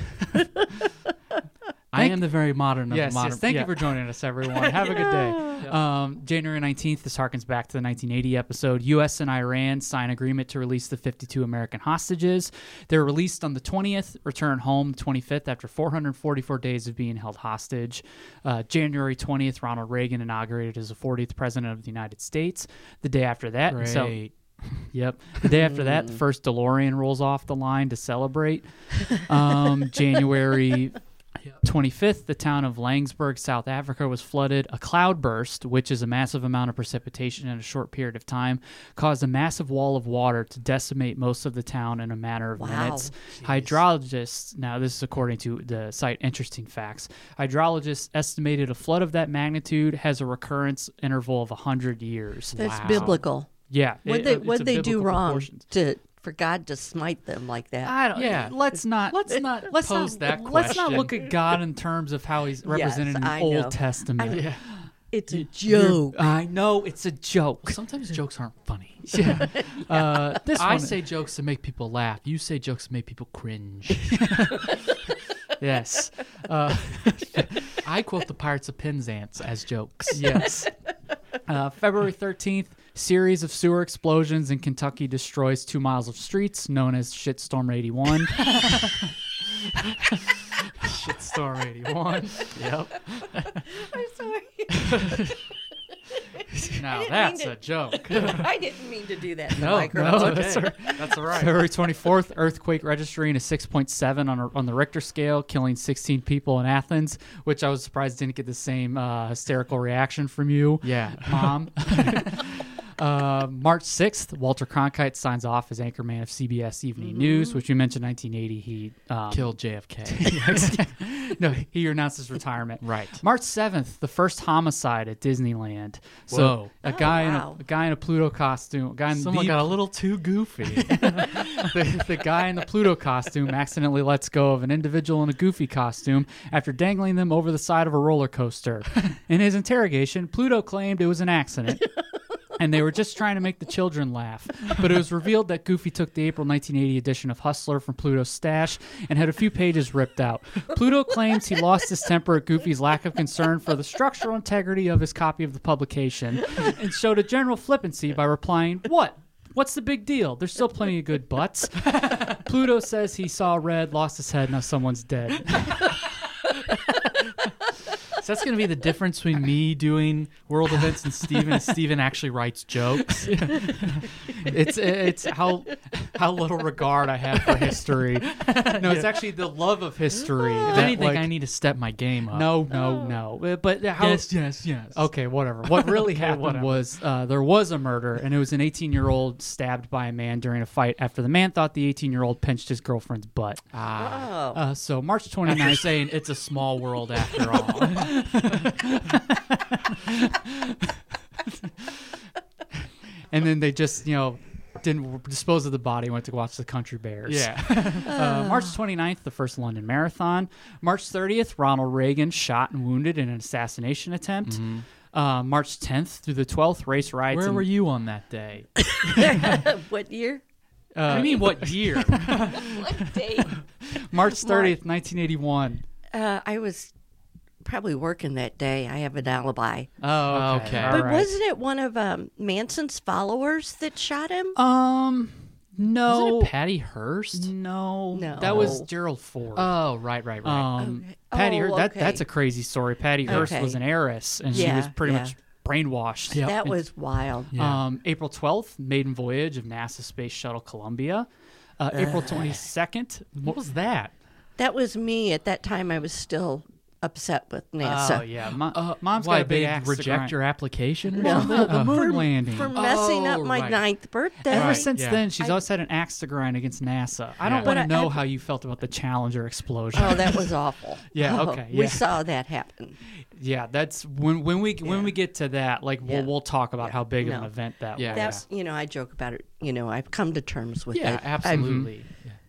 I am the very modern of Yes, the modern. yes. Thank yeah. you for joining us, everyone. Have a good day. January 19th, this harkens back to the 1980 episode. U.S. and Iran sign agreement to release the 52 American hostages. They're released on the 20th, return home the 25th after 444 days of being held hostage. January 20th, Ronald Reagan inaugurated as the 40th President of the United States. The day after that, Great. Yep. The day after that, the first DeLorean rolls off the line to celebrate. January 25th, the town of Langsburg, South Africa, was flooded. A cloudburst, which is a massive amount of precipitation in a short period of time, caused a massive wall of water to decimate most of the town in a matter of Wow. minutes. Hydrologists, now this is according to the site Interesting Facts, hydrologists estimated a flood of that magnitude has a recurrence interval of 100 years. That's Wow. biblical. Yeah. What'd it's they a do biblical wrong proportions. for God to smite them like that? I don't. Yeah. Let's not Let's not pose that Let's not question. look at God in terms of how He's represented in the I know. Old Testament. I know. It's a joke. I know it's a joke. Sometimes jokes aren't funny. Yeah. This I one, say jokes to make people laugh. You say jokes to make people cringe. yes, I quote the Pirates of Penzance as jokes. yes. February 13th, series of sewer explosions in Kentucky destroys 2 miles of streets, known as Shitstorm 81. Shitstorm 81. Yep. I'm sorry. Now didn't that's mean a joke. I didn't mean to do that. In the No, microphone. that's okay. That's all right. February 24th, earthquake registering a 6.7 on the Richter scale, killing 16 people in Athens, which I was surprised didn't get the same hysterical reaction from you, Yeah. Mom. March 6th, Walter Cronkite signs off as anchorman of CBS Evening News, which we mentioned 1980. He Killed JFK. no, he announced his retirement. Right. March 7th, the first homicide at Disneyland. So Whoa. a guy wow. in a guy in a Pluto costume, a guy in Someone the, got a little too goofy. the guy in the Pluto costume accidentally lets go of an individual in a Goofy costume after dangling them over the side of a roller coaster. In his interrogation, Pluto claimed it was an accident. And they were just trying to make the children laugh. But it was revealed that Goofy took the April 1980 edition of Hustler from Pluto's stash and had a few pages ripped out. Pluto claims he lost his temper at Goofy's lack of concern for the structural integrity of his copy of the publication and showed a general flippancy by replying, "What? What's the big deal? There's still plenty of good butts." Pluto says he saw red, lost his head, now someone's dead. So that's going to be the difference between me doing world events and Steven actually writes jokes. It's how little regard I have for history. No, it's actually the love of history. If that, anything, like, I need to step my game up. No. But how? Yes. Okay, whatever. What really happened was there was a murder, and it was an 18-year-old stabbed by a man during a fight after the man thought the 18-year-old pinched his girlfriend's butt. Oh. So March After 29th. saying it's a small world after all. And then they just, didn't dispose of the body, went to watch the Country Bears. Yeah. March 29th, the first London Marathon. March 30th, Ronald Reagan shot and wounded in an assassination attempt. March 10th through the 12th, race riots. Where were you on that day? What year? I mean, what year? What date? March 30th, 1981. I was probably working that day. I have an alibi. Oh, Okay. All But right. wasn't it one of Manson's followers that shot him? No. Wasn't it Patty Hearst? No. No. That was Gerald Ford. Oh, right. Okay. Patty Oh, Hearst, okay. that's a crazy story. Patty Hearst Okay. was an heiress, and she Yeah, was pretty yeah. much brainwashed. Yeah. That was wild. Yeah. April 12th, maiden voyage of NASA Space Shuttle Columbia. April 22nd. What was that? That was me. At that time, I was still upset with NASA. Oh, yeah. Mom's Why, got a big they axe to reject grind. your application or No. something? The moon landing. For messing up Oh, my right. 9th birthday. Ever Right. since Yeah. then, she's always had an axe to grind against NASA. I don't Yeah. want to But know I- how you felt about the Challenger explosion. Oh, that was awful. Yeah, Oh, okay, We yeah. saw that happen. Yeah, that's when we get to that. Like Yeah. we'll talk about how big of an No. event that Yeah. was. That's, I joke about it. I've come to terms with Yeah, it. absolutely.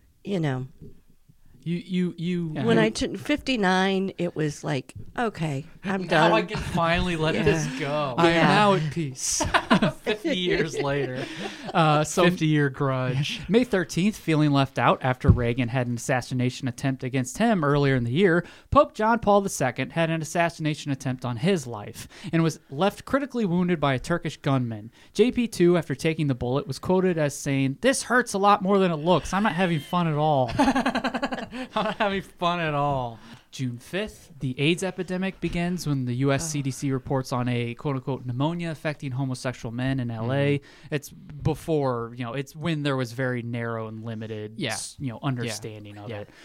You Yeah. When I turned 59, it was like, okay, I'm Now done. I can finally let Yeah. this go. I am Yeah. now at peace. 50 years later. So 50-year grudge. May 13th, feeling left out after Reagan had an assassination attempt against him earlier in the year, Pope John Paul II had an assassination attempt on his life and was left critically wounded by a Turkish gunman. JP2, after taking the bullet, was quoted as saying, "This hurts a lot more than it looks. I'm not having fun at all." I'm not having fun at all. June 5th, the AIDS epidemic begins when the U.S. CDC reports on a quote-unquote pneumonia affecting homosexual men in L.A. It's before, it's when there was very narrow and limited, Yeah. understanding of Yeah. it.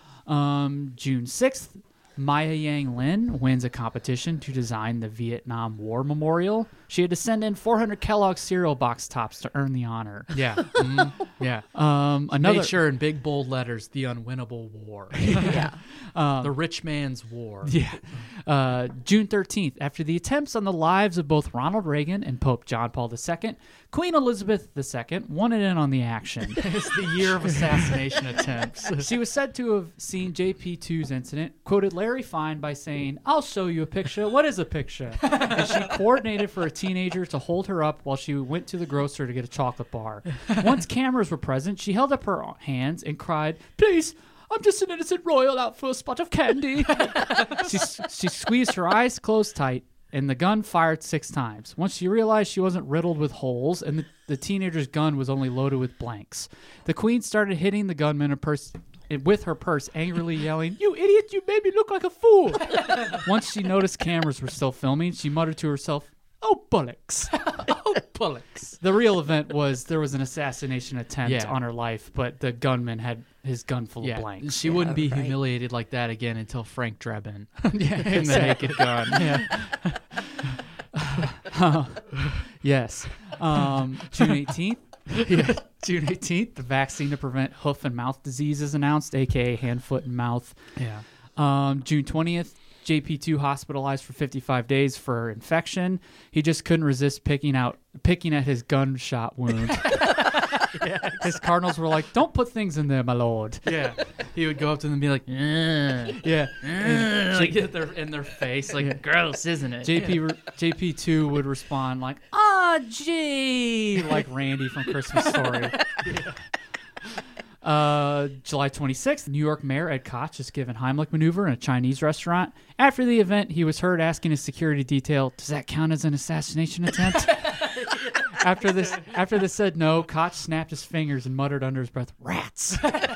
June 6th, Maya Yang Lin wins a competition to design the Vietnam War Memorial. She had to send in 400 Kellogg's cereal box tops to earn the honor. Yeah. Yeah. Another Made sure in big bold letters, the unwinnable war. Yeah. The rich man's war. Yeah. June 13th, after the attempts on the lives of both Ronald Reagan and Pope John Paul II, Queen Elizabeth II wanted in on the action. It's the year of assassination attempts. She was said to have seen JP2's incident, quoted Larry Fine by saying, "I'll show you a picture. What is a picture?" And she coordinated for a teenager to hold her up while she went to the grocer to get a chocolate bar. Once cameras were present, she held up her hands and cried, "Please, I'm just an innocent royal out for a spot of candy." She squeezed her eyes closed tight, and the gun fired 6 times. Once she realized she wasn't riddled with holes, and the teenager's gun was only loaded with blanks, the queen started hitting the gunman with her purse, angrily yelling, "You idiot, you made me look like a fool." Once she noticed cameras were still filming, she muttered to herself, "Oh, bullocks." Oh, bullocks. The real event was there was an assassination attempt Yeah. on her life, but the gunman had his gun full of blanks. She wouldn't be right. humiliated like that again until Frank Drebin. In the Naked Gun. Yeah. Yes. June 18th. Yeah, June 18th, the vaccine to prevent hoof and mouth disease is announced, aka hand, foot, and mouth. Yeah. June 20th, JP2 hospitalized for 55 days for infection. He just couldn't resist picking at his gunshot wound. His Cardinals were like, "Don't put things in there, my lord." Yeah. He would go up to them and be like, Yeah, like in their face, like, gross, isn't it? JP2 would respond like, "Ah, gee," like Randy from Christmas Story. July 26th, New York Mayor Ed Koch is given Heimlich maneuver in a Chinese restaurant. After the event, he was heard asking his security detail, "Does that count as an assassination attempt?" After this said no, Koch snapped his fingers and muttered under his breath, "Rats."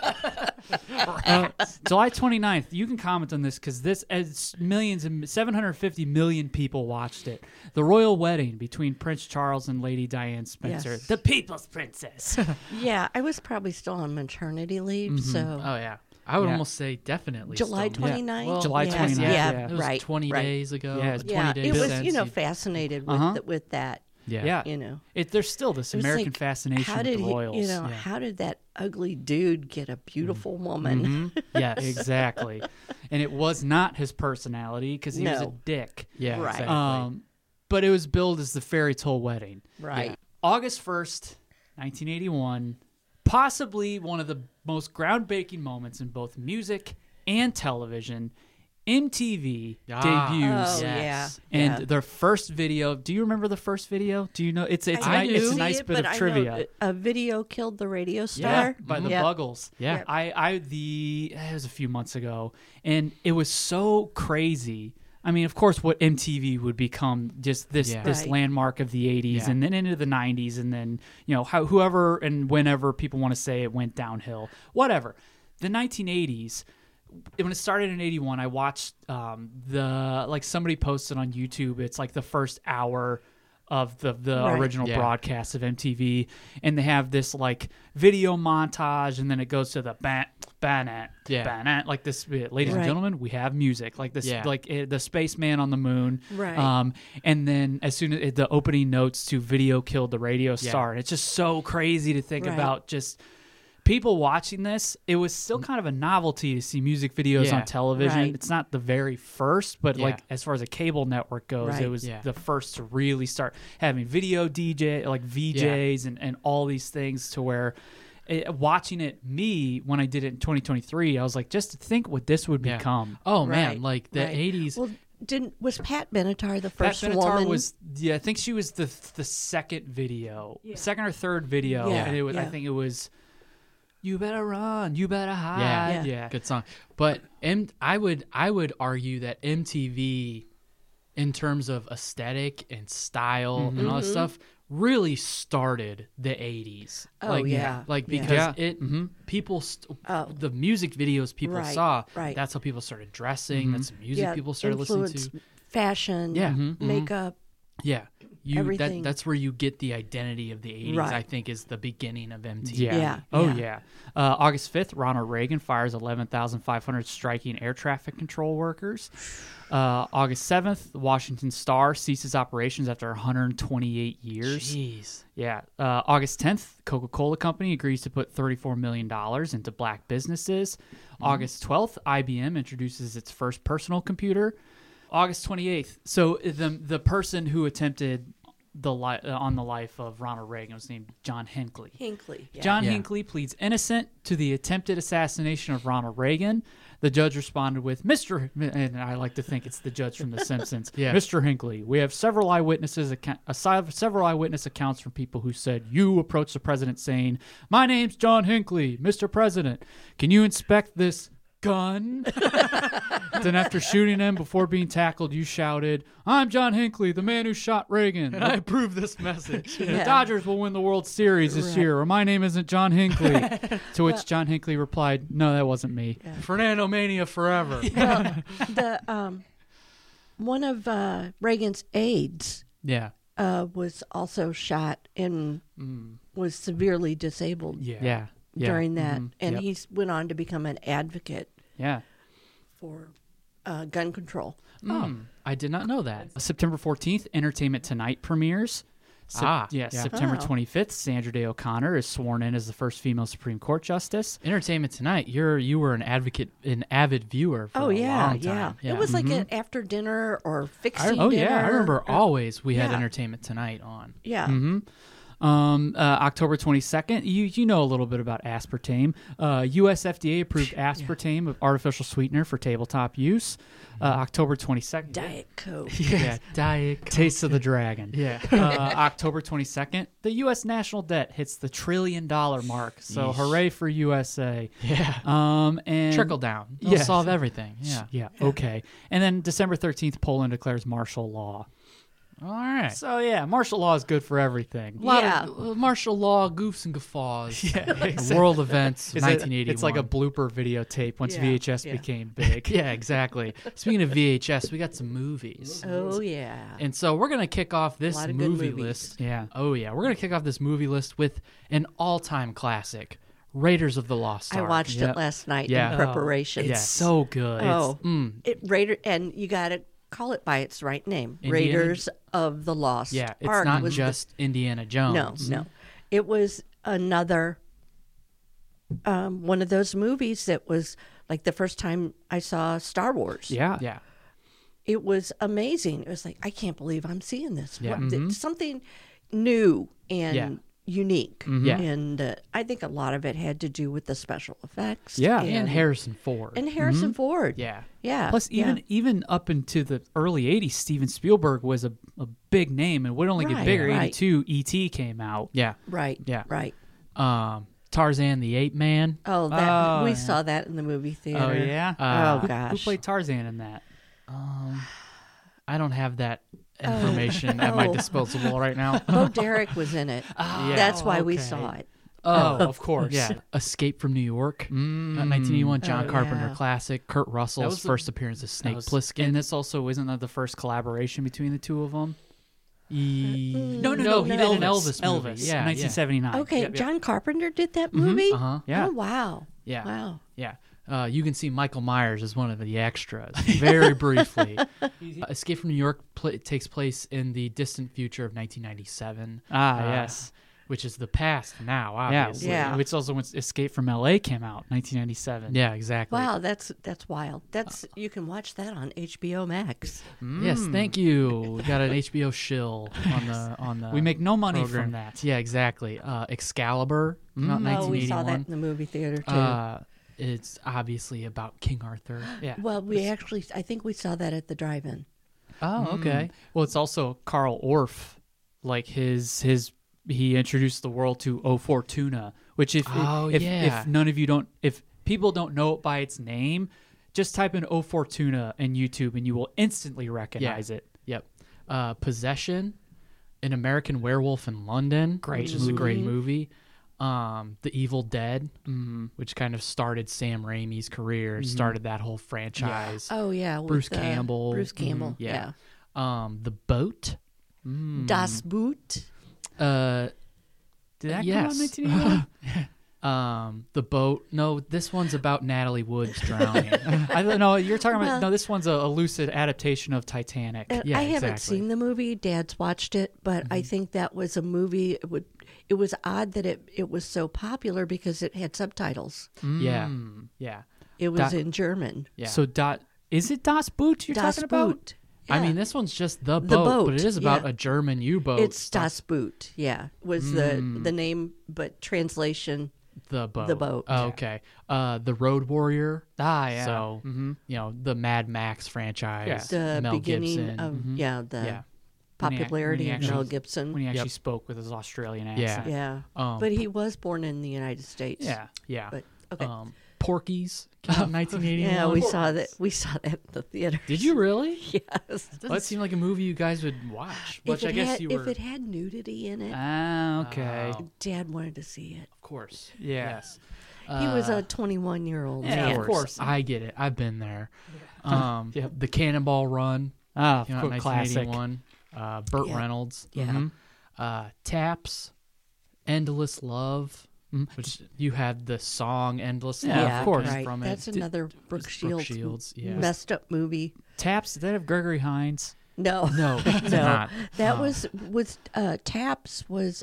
July 29th, you can comment on this because this, as millions and 750 million people watched it. The royal wedding between Prince Charles and Lady Diane Spencer, Yes. the people's princess. Yeah, I was probably still on maternity leave, so Oh, yeah. I would Yeah. almost say definitely. July still. 29th? Well, July Yeah, 29th, Yeah, yeah. It was right. 20 right. days ago. Yeah, it was 20 Yeah, days it was, since fascinated Uh-huh. with that. Yeah. You know. There's still this It was American like, fascination how with did the he, royals. Yeah. how did that ugly dude get a beautiful woman? Yes. Exactly. And it was not his personality because he was a No. dick. Yeah, Right. exactly. But it was billed as the fairy tale wedding. Right. August 1st, 1981, possibly one of the most groundbreaking moments in both music and television. MTV debuts. Oh, Yes. And yeah. their first video. Do you remember the first video? Do you know? It's I it's a see nice it, bit but of I know trivia. a video killed the radio Yeah, star. by the Yep. Buggles. Yeah. It was a few months ago, and it was so crazy. I mean, of course, what MTV would become just this Yeah. this Right. landmark of the '80s, Yeah. and then into the '90s, and then whoever and whenever people want to say it went downhill, whatever. The 1980s. When it started in '81, I watched somebody posted on YouTube. It's like the first hour of the Right. original Yeah. broadcast of MTV, and they have this like video montage, and then it goes to the banat, like this. Ladies and Right. gentlemen, we have music like this, Yeah. the spaceman on the moon, Right. And then as soon as the opening notes to "Video Killed the Radio Star," and it's just so crazy to think Right. about just. People watching this, it was still kind of a novelty to see music videos Yeah. on television. Right. It's not the very first, but Yeah. like as far as a cable network goes, Right. it was Yeah. the first to really start having video DJ, like VJs and all these things to where watching it, when I did it in 2023, I was like, just to think what this would Yeah. become. Oh, Right, man. Like the right. 80s. Well, was Pat Benatar the Pat first Benatar woman? I think she was the second video, second or third video, Yeah. and I Yeah. think it was, "You better run, you better hide." Yeah. Good song. But I would argue that MTV, in terms of aesthetic and style and all that stuff, really started the 80s. Oh, like, yeah. Like Yeah. because Yeah. people Oh. the music videos people Right, saw, right. that's how people started dressing. That's the music yeah, people started listening influence, to. fashion, Yeah. makeup. Yeah. Everything. That's where you get the identity of the 80s, Right. I think, is the beginning of MTV. Yeah. Yeah, Oh, yeah. yeah. August 5th, Ronald Reagan fires 11,500 striking air traffic control workers. August 7th, the Washington Star ceases operations after 128 years. Jeez. Yeah. August 10th, Coca-Cola Company agrees to put $34 million into black businesses. August 12th, IBM introduces its first personal computer. August 28th. So the person who attempted on the life of Ronald Reagan was named John Hinckley. Hinckley. Yeah. John Yeah. Hinckley pleads innocent to the attempted assassination of Ronald Reagan. The judge responded with, and I like to think it's the judge from The Simpsons. Yeah. Mr. Hinckley, we have several eyewitness accounts from people who said you approached the president saying, "My name's John Hinckley, Mr. President. Can you inspect this gun?" Then after shooting him before being tackled, you shouted, "I'm John Hinckley, the man who shot Reagan. And I approve this message. The Yeah. Dodgers will win the World Series this Right. year, or my name isn't John Hinckley." To which John Hinckley replied, "No, that wasn't me." Fernando Mania forever. The one of Reagan's aides Yeah. was also shot and was severely disabled Yeah. during that, and Yep. he went on to become an advocate Yeah. for gun control. I did not know that. September 14th, Entertainment Tonight premieres. September Oh. 25th, Sandra Day O'Connor is sworn in as the first female Supreme Court justice. Entertainment Tonight. You were an avid viewer for Oh a yeah, long yeah. time. It was like an after dinner or fixing oh dinner. yeah, I remember always we had yeah. Entertainment Tonight on. Yeah. October 22nd, you know a little bit about aspartame. U.S. FDA approved aspartame of artificial sweetener for tabletop use. October 22nd. Diet Coke. Yeah, Diet Coke. Taste of the Dragon. Yeah. October 22nd, the U.S. national debt hits the $1 trillion mark. So Yeesh. hooray for USA. Yeah. And Trickle down. It'll Yes. solve everything. Yeah. Yeah, okay. And then December 13th, Poland declares martial law. All right. So yeah, martial law is good for everything. A lot Yeah. of martial law goofs and guffaws. Yeah, The world events of 1981. It's like a blooper videotape once Yeah, VHS yeah. became big. Yeah, exactly. Speaking of VHS, we got some movies. Oh yeah. And so we're going to kick off this lot of good movie movies. list. Yeah. Oh, yeah. We're going to kick off this movie list with an all-time classic, Raiders of the Lost I Ark. watched Yep. it last night Yeah. in preparation. It's Yes. so good. Oh, It's- it Raider, and you got to call it by its right name. Indiana- Raiders of the Lost Yeah, it's Ark not was just Indiana no, Jones. no. It was another one of those movies that was like the first time I saw Star Wars. yeah. Yeah. It was amazing. It was like, I can't believe I'm seeing this. Yeah. Something new and Yeah. unique. Yeah. And I think a lot of it had to do with the special effects. Yeah. And Harrison Ford. And Harrison Ford. yeah. Yeah. Plus, even up into the early '80s, Steven Spielberg was a big name, and would only get Right, bigger. right. '82, E.T. came out. Yeah. Right. Yeah. Right. Tarzan the Ape Man. Oh, that we yeah. saw that in the movie theater. Oh yeah. Oh Who gosh. played Tarzan in that? I don't have that information at my Oh. disposal right now. Bo Derek was in it. That's why we okay. saw it. Oh, of course. Yeah, Escape from New York, 1981 John Oh, Carpenter yeah. classic. Kurt Russell's was the- first appearance as Snake Plissken. And this also isn't that the first collaboration between the two of them? No, He did an Elvis movie. Elvis, Yeah, 1979. Okay, Yep, yep. John Carpenter did that movie? Uh-huh. Yeah. Oh, wow. Yeah. Wow. Yeah. You can see Michael Myers as one of the extras, very briefly. Escape from New York takes place in the distant future of 1997. Yes. Which is the past now, Yeah. obviously. Yeah. Which also when Escape from L.A. came out, 1997. Yeah, exactly. Wow, that's wild. That's you can watch that on HBO Max. Yes, thank you. We got an HBO shill on the We make no money program. from that. Yeah, exactly. Excalibur, came out in Oh, we saw that 1981. in the movie theater too. It's obviously about King Arthur. Yeah. Well, I think we saw that at the drive-in. Oh, okay. Well, it's also Carl Orff, like his he introduced the world to O Fortuna, which if people don't know it by its name, just type in O Fortuna in YouTube and you will instantly recognize it. Yep. Possession, An American Werewolf in London, Great which is a great movie. movie. The Evil Dead, which kind of started Sam Raimi's career, started that whole franchise. Oh yeah, with, Bruce Campbell. Bruce Campbell. Yeah. Yeah. The Boat. Das Boot. Did that Yes. come out in 1981? The Boat. No, this one's about Natalie Woods drowning. I don't know. You're talking about Well- no. This one's a lucid adaptation of Titanic. Yeah, I haven't exactly. seen the movie. Dad's watched it, but I think that was a movie. It was odd that it was so popular because it had subtitles. Yeah. Yeah. It was That- in German. Yeah. So is it Das Boot you're Das talking about? Boot. I Yeah. mean, this one's just the boat, Boat, but it is about yeah. a German U-boat. It's Das Boot. Yeah, was the name, but translation. The boat. The Boat. Oh, okay. The Road Warrior. Ah, yeah. So, the Mad Max franchise. The Mel beginning Gibson. of the Yeah. popularity when he of Mel actually- Gibson. when he actually Yep. spoke with his Australian Yeah. accent. Yeah, but he was born in the United States. Yeah. Yeah. but okay. Porky's came out in 1981. Yeah, we saw that. We saw that in the theater. Did you really? Yes. Doesn't seem like a movie you guys would watch. If Which I it guess had, you were. if it had nudity in it, Ah, okay. Oh. Dad wanted to see it. Of course. Yeah. Yes. He was a 21-year-old yeah, man. of course. I get it. I've been there. Yep. The Cannonball Run. Ah, Came out in classic. 1981. Burt Yeah. Reynolds. Yeah. Taps. Endless Love. Which you had the song Endless Yeah, Love. Yeah, of course. Right. That's another Brooke Brooke Shields, Shields, yeah. messed up movie. Taps. Did that have Gregory Hines? No, No, it's no. not. That was Taps was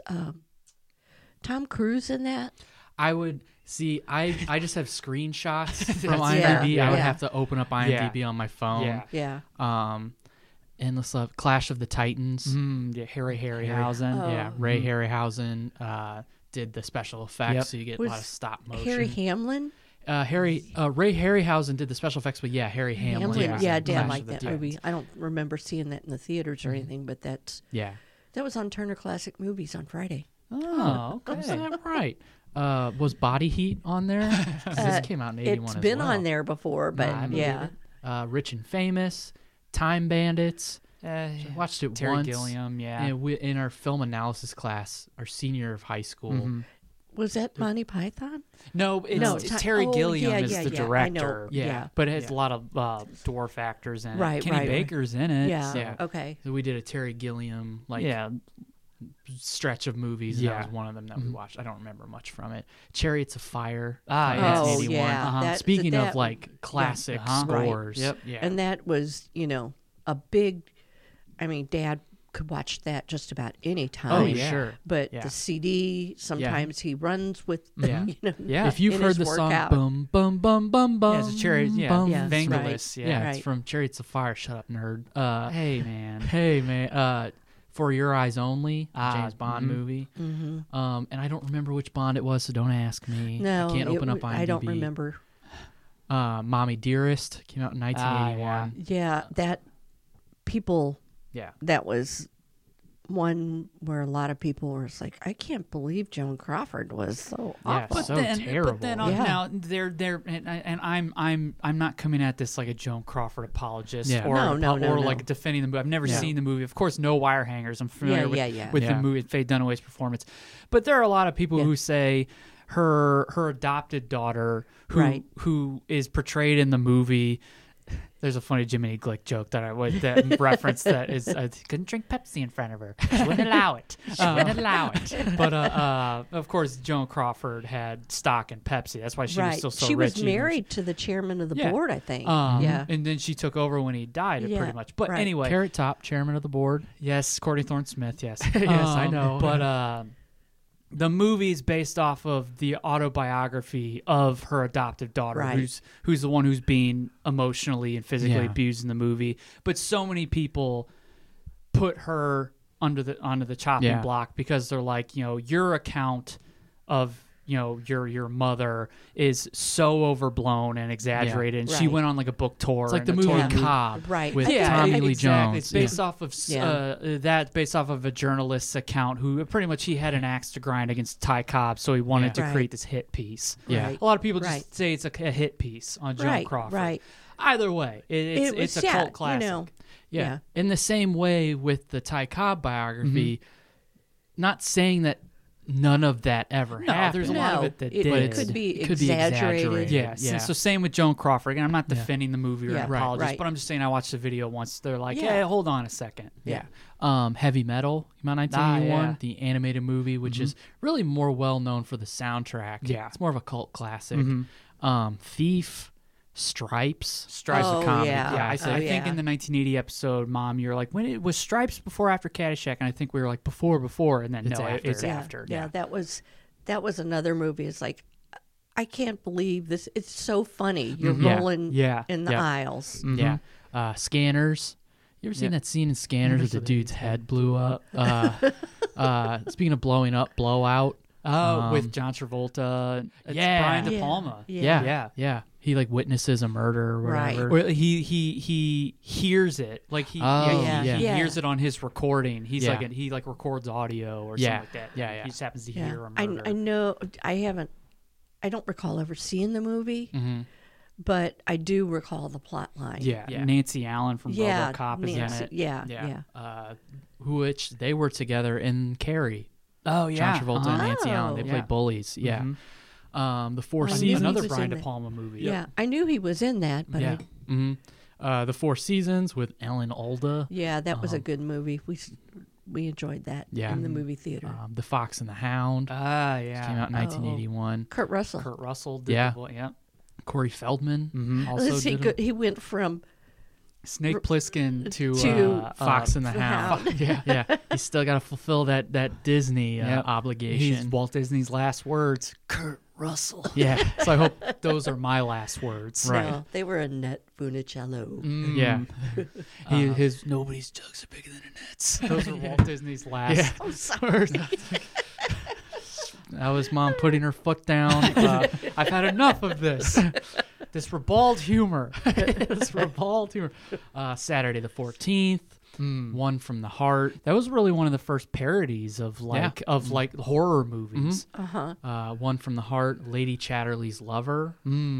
Tom Cruise in that. I would see. I just have screenshots from Yeah, IMDb. I would yeah. have to open up IMDb on my phone. Yeah. Yeah. Endless Love, Clash of the Titans. Yeah, Harry Harryhausen. Oh. Yeah, Ray Harryhausen did the special effects, Yep. so you get Was a lot of stop motion. Harry Hamlin. Ray Harryhausen did the special effects, but yeah, Harry Hamlin. Yeah, was in Dad Clash liked of the that Titans. movie. I don't remember seeing that in the theaters or anything, but that was on Turner Classic Movies on Friday. Oh, okay. Is that right? Was Body Heat on there? 'Cause this came out in '81 It's as been well. on there before, but I believe yeah. it. Rich and Famous, Time Bandits. I watched it Terry once. Gilliam, yeah. And in our film analysis class, our senior year of high school. Was that Monty Python? No, it's Ti- Terry oh, Gilliam yeah, is yeah, the yeah, I director. know, yeah. But it has a lot of dwarf actors in it. Right, Kenny right, right. Baker's in it. Yeah. so- Okay. So we did a Terry Gilliam yeah. stretch of movies, and Yeah. that was one of them that we watched. I don't remember much from it. Chariots of Fire. Ah, from yes. 1981. yeah. That- Speaking that- of like classic Uh-huh. Right. scores, Yep. yeah, And that was, a big. I mean, Dad could watch that just about any time. oh yeah, sure. But Yeah. the CD, sometimes he runs with. Yeah. Yeah. If you've in heard his the song workout. "Bum Bum Bum Bum Bum," Yeah, it's a Chariot, bum, Yeah, bum, Vangelis, right. yeah. yeah, it's Right. from Chariots of Fire. Shut up, nerd. Hey, man. Hey man, For Your Eyes Only, James Bond mhm. movie. And I don't remember which Bond it was, so don't ask me. No, I can't open up IMDb. I don't remember. Mommy Dearest came out in 1981. Yeah, that people. Yeah. That was one where a lot of people were like, I can't believe Joan Crawford was so Yeah, awful. so terrible. But then Yeah. now they're and I'm not coming at this like a Joan Crawford apologist Yeah. or No, or no. like defending the movie. I've never Yeah. seen the movie. Of course, no wire hangers. I'm familiar with Yeah. the movie, Faye Dunaway's performance. But there are a lot of people Yeah. who say her adopted daughter Right. who is portrayed in the movie. There's a funny Jiminy Glick joke that reference that is couldn't drink Pepsi in front of her. She wouldn't allow it. She wouldn't allow it. But of course, Joan Crawford had stock in Pepsi. That's why she was right. still so she rich. was married to the chairman of the Yeah. board, I think. Yeah. And then she took over when he died, Yeah, pretty much. But right. anyway, Carrot Top, chairman of the board. yes, Courtney Thorne Smith, yes. Yes, I know. But the movie is based off of the autobiography of her adoptive daughter, Right. who's the one who's being emotionally and physically Yeah. abused in the movie. But so many people put her onto the chopping Yeah. block because they're like, your account of your mother is so overblown and exaggerated, and she Right. went on like a book tour. It's like and the a movie tour Cobb, Right. with Yeah, Tommy Lee exactly. Jones. It's based off of Yeah. based off of a journalist's account who pretty much he had an axe to grind against Ty Cobb, so he wanted Yeah. to Right. create this hit piece. Yeah. Right. A lot of people just Right. say it's a hit piece on Joan Right, Crawford. right. Either way, it's was, a yeah, cult classic. Yeah. In the same way with the Ty Cobb biography, not saying that none of that ever No, happened. there's a lot of it that it, did. it could be It could be exaggerated. Yes. Yeah. So same with Joan Crawford. Again, I'm not Yeah. defending the movie or Yeah, an right, apologist, right. but I'm just saying I watched the video once. They're like, Yeah. hey, hold on a second. Yeah. Heavy Metal came out in 1981, yeah. the animated movie, which is really more well known for the soundtrack. Yeah. It's more of a cult classic. Mhm. Thief, Stripes. Stripes Oh, of comedy. yeah. I Oh, think yeah. in the 1980 episode, Mom, you're like, when it was Stripes before or after Caddyshack, and I think we were like before, and then It's no, after. it's Yeah, after. Yeah, that was another movie. It's like, I can't believe this. It's so funny. You're Yeah. rolling Yeah. in the Yeah. aisles. Mhm. Yeah. Scanners. You ever seen Yeah. that scene in Scanners where the dude's head blew up? Speaking of blowing up, Blowout. With John Travolta. It's Yeah. Brian De Yeah. Palma. Yeah. Yeah. He like witnesses a murder or Right. whatever. Or he hears it like he yeah. he Yeah. hears it on his recording. He's Yeah. like he like records audio or Yeah. something like that. Yeah, yeah. He just happens to Yeah. hear a I murder. know. I don't recall ever seeing the movie, Mhm. but I do recall the plot line. Yeah. Yeah. Nancy Allen from Yeah. RoboCop is Nancy- in it. Yeah. Yeah. Yeah. Which they were together in Carrie. Oh John Travolta and Nancy Allen. They Oh. played Yeah. bullies. Yeah. Mhm. The Four I knew Seasons. he Another was Brian in De that. Palma movie. Yeah. I knew he was in that, but Yeah. The Four Seasons with Ellen Alda. that was a good movie. We enjoyed that Yeah. in the movie theater. The Fox and the Hound. Ah, yeah. Came out in 1981. Kurt Russell. Kurt Russell did Yeah. the voice. Yeah. Corey Feldman Mhm. also Let's see, did it. he went from Snake Plissken to Fox and the the Hound. Hound. Yeah. He's still got to fulfill that Disney Yep. obligation. He's Walt Disney's last words. Kurt Russell. Yeah. So I hope those are my last words. Right. No, they were Annette Funicello. Yeah. His nobody's jugs are bigger than Annette's. Those are Walt Disney's last. Yeah. Oh, sorry. That was Mom putting her foot down. I've had enough of this. This ribald humor. Saturday the 14th. One from the Heart. That was really one of the first parodies of like horror movies. One from the Heart. Lady Chatterley's Lover.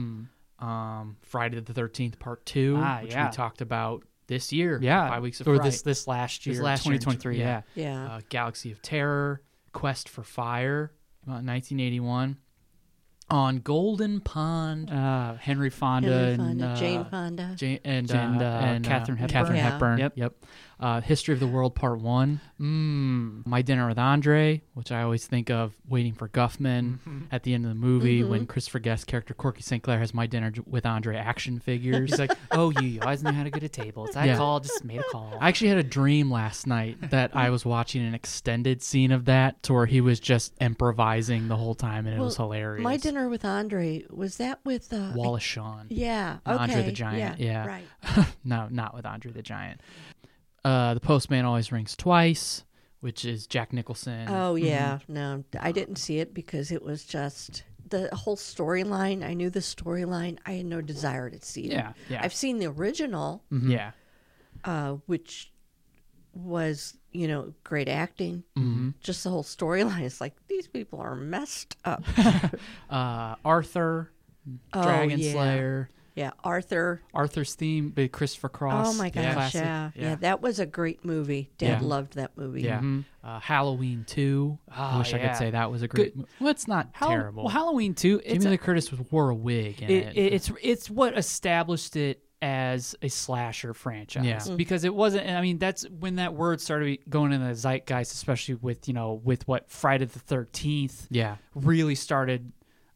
Friday the 13th Part 2, which we talked about this year. Yeah. 5 weeks of or Fright. this last year, This last year, 2023. Yeah. Yeah. Galaxy of Terror. Quest for Fire. 1981. On Golden Pond. Henry Fonda Henry and Fonda, Jane Fonda. And Katharine Hepburn. Katharine Yeah. Hepburn. Yep. History of the World Part 1. My Dinner with Andre, which I always think of Waiting for Guffman at the end of the movie when Christopher Guest's character Corky St. Clair has My Dinner with Andre action figures. He's like, oh, you always know how to get a table. It's that call, just made a call. I actually had a dream last night that I was watching an extended scene of that to where he was just improvising the whole time, and it was hilarious. My Dinner with Andre, was that with Wallace Shawn. Yeah. And Okay. Andre the Giant. Yeah. Right. No, not with Andre the Giant. The Postman Always Rings Twice, which is Jack Nicholson. Oh yeah. No, I didn't see it because it was just the whole storyline. I knew the storyline. I had no desire to see it. Yeah. I've seen the original, Yeah. which was, great acting. Just the whole storyline. It's like, these people are messed up. Arthur, Dragon yeah. Slayer. Yeah, Arthur. Arthur's Theme by Christopher Cross. Oh my gosh, Classic. yeah. That was a great movie. Dad loved that movie. Yeah. Halloween 2. I wish I yeah. could say that was a great movie. Well, it's not terrible. Well, Halloween 2, Jamie Lee Curtis wore a wig in it. it's what established it as a slasher franchise. Yeah. Because it wasn't, I mean, that's when that word started going in the zeitgeist, especially with, with what Friday the 13th Yeah. really started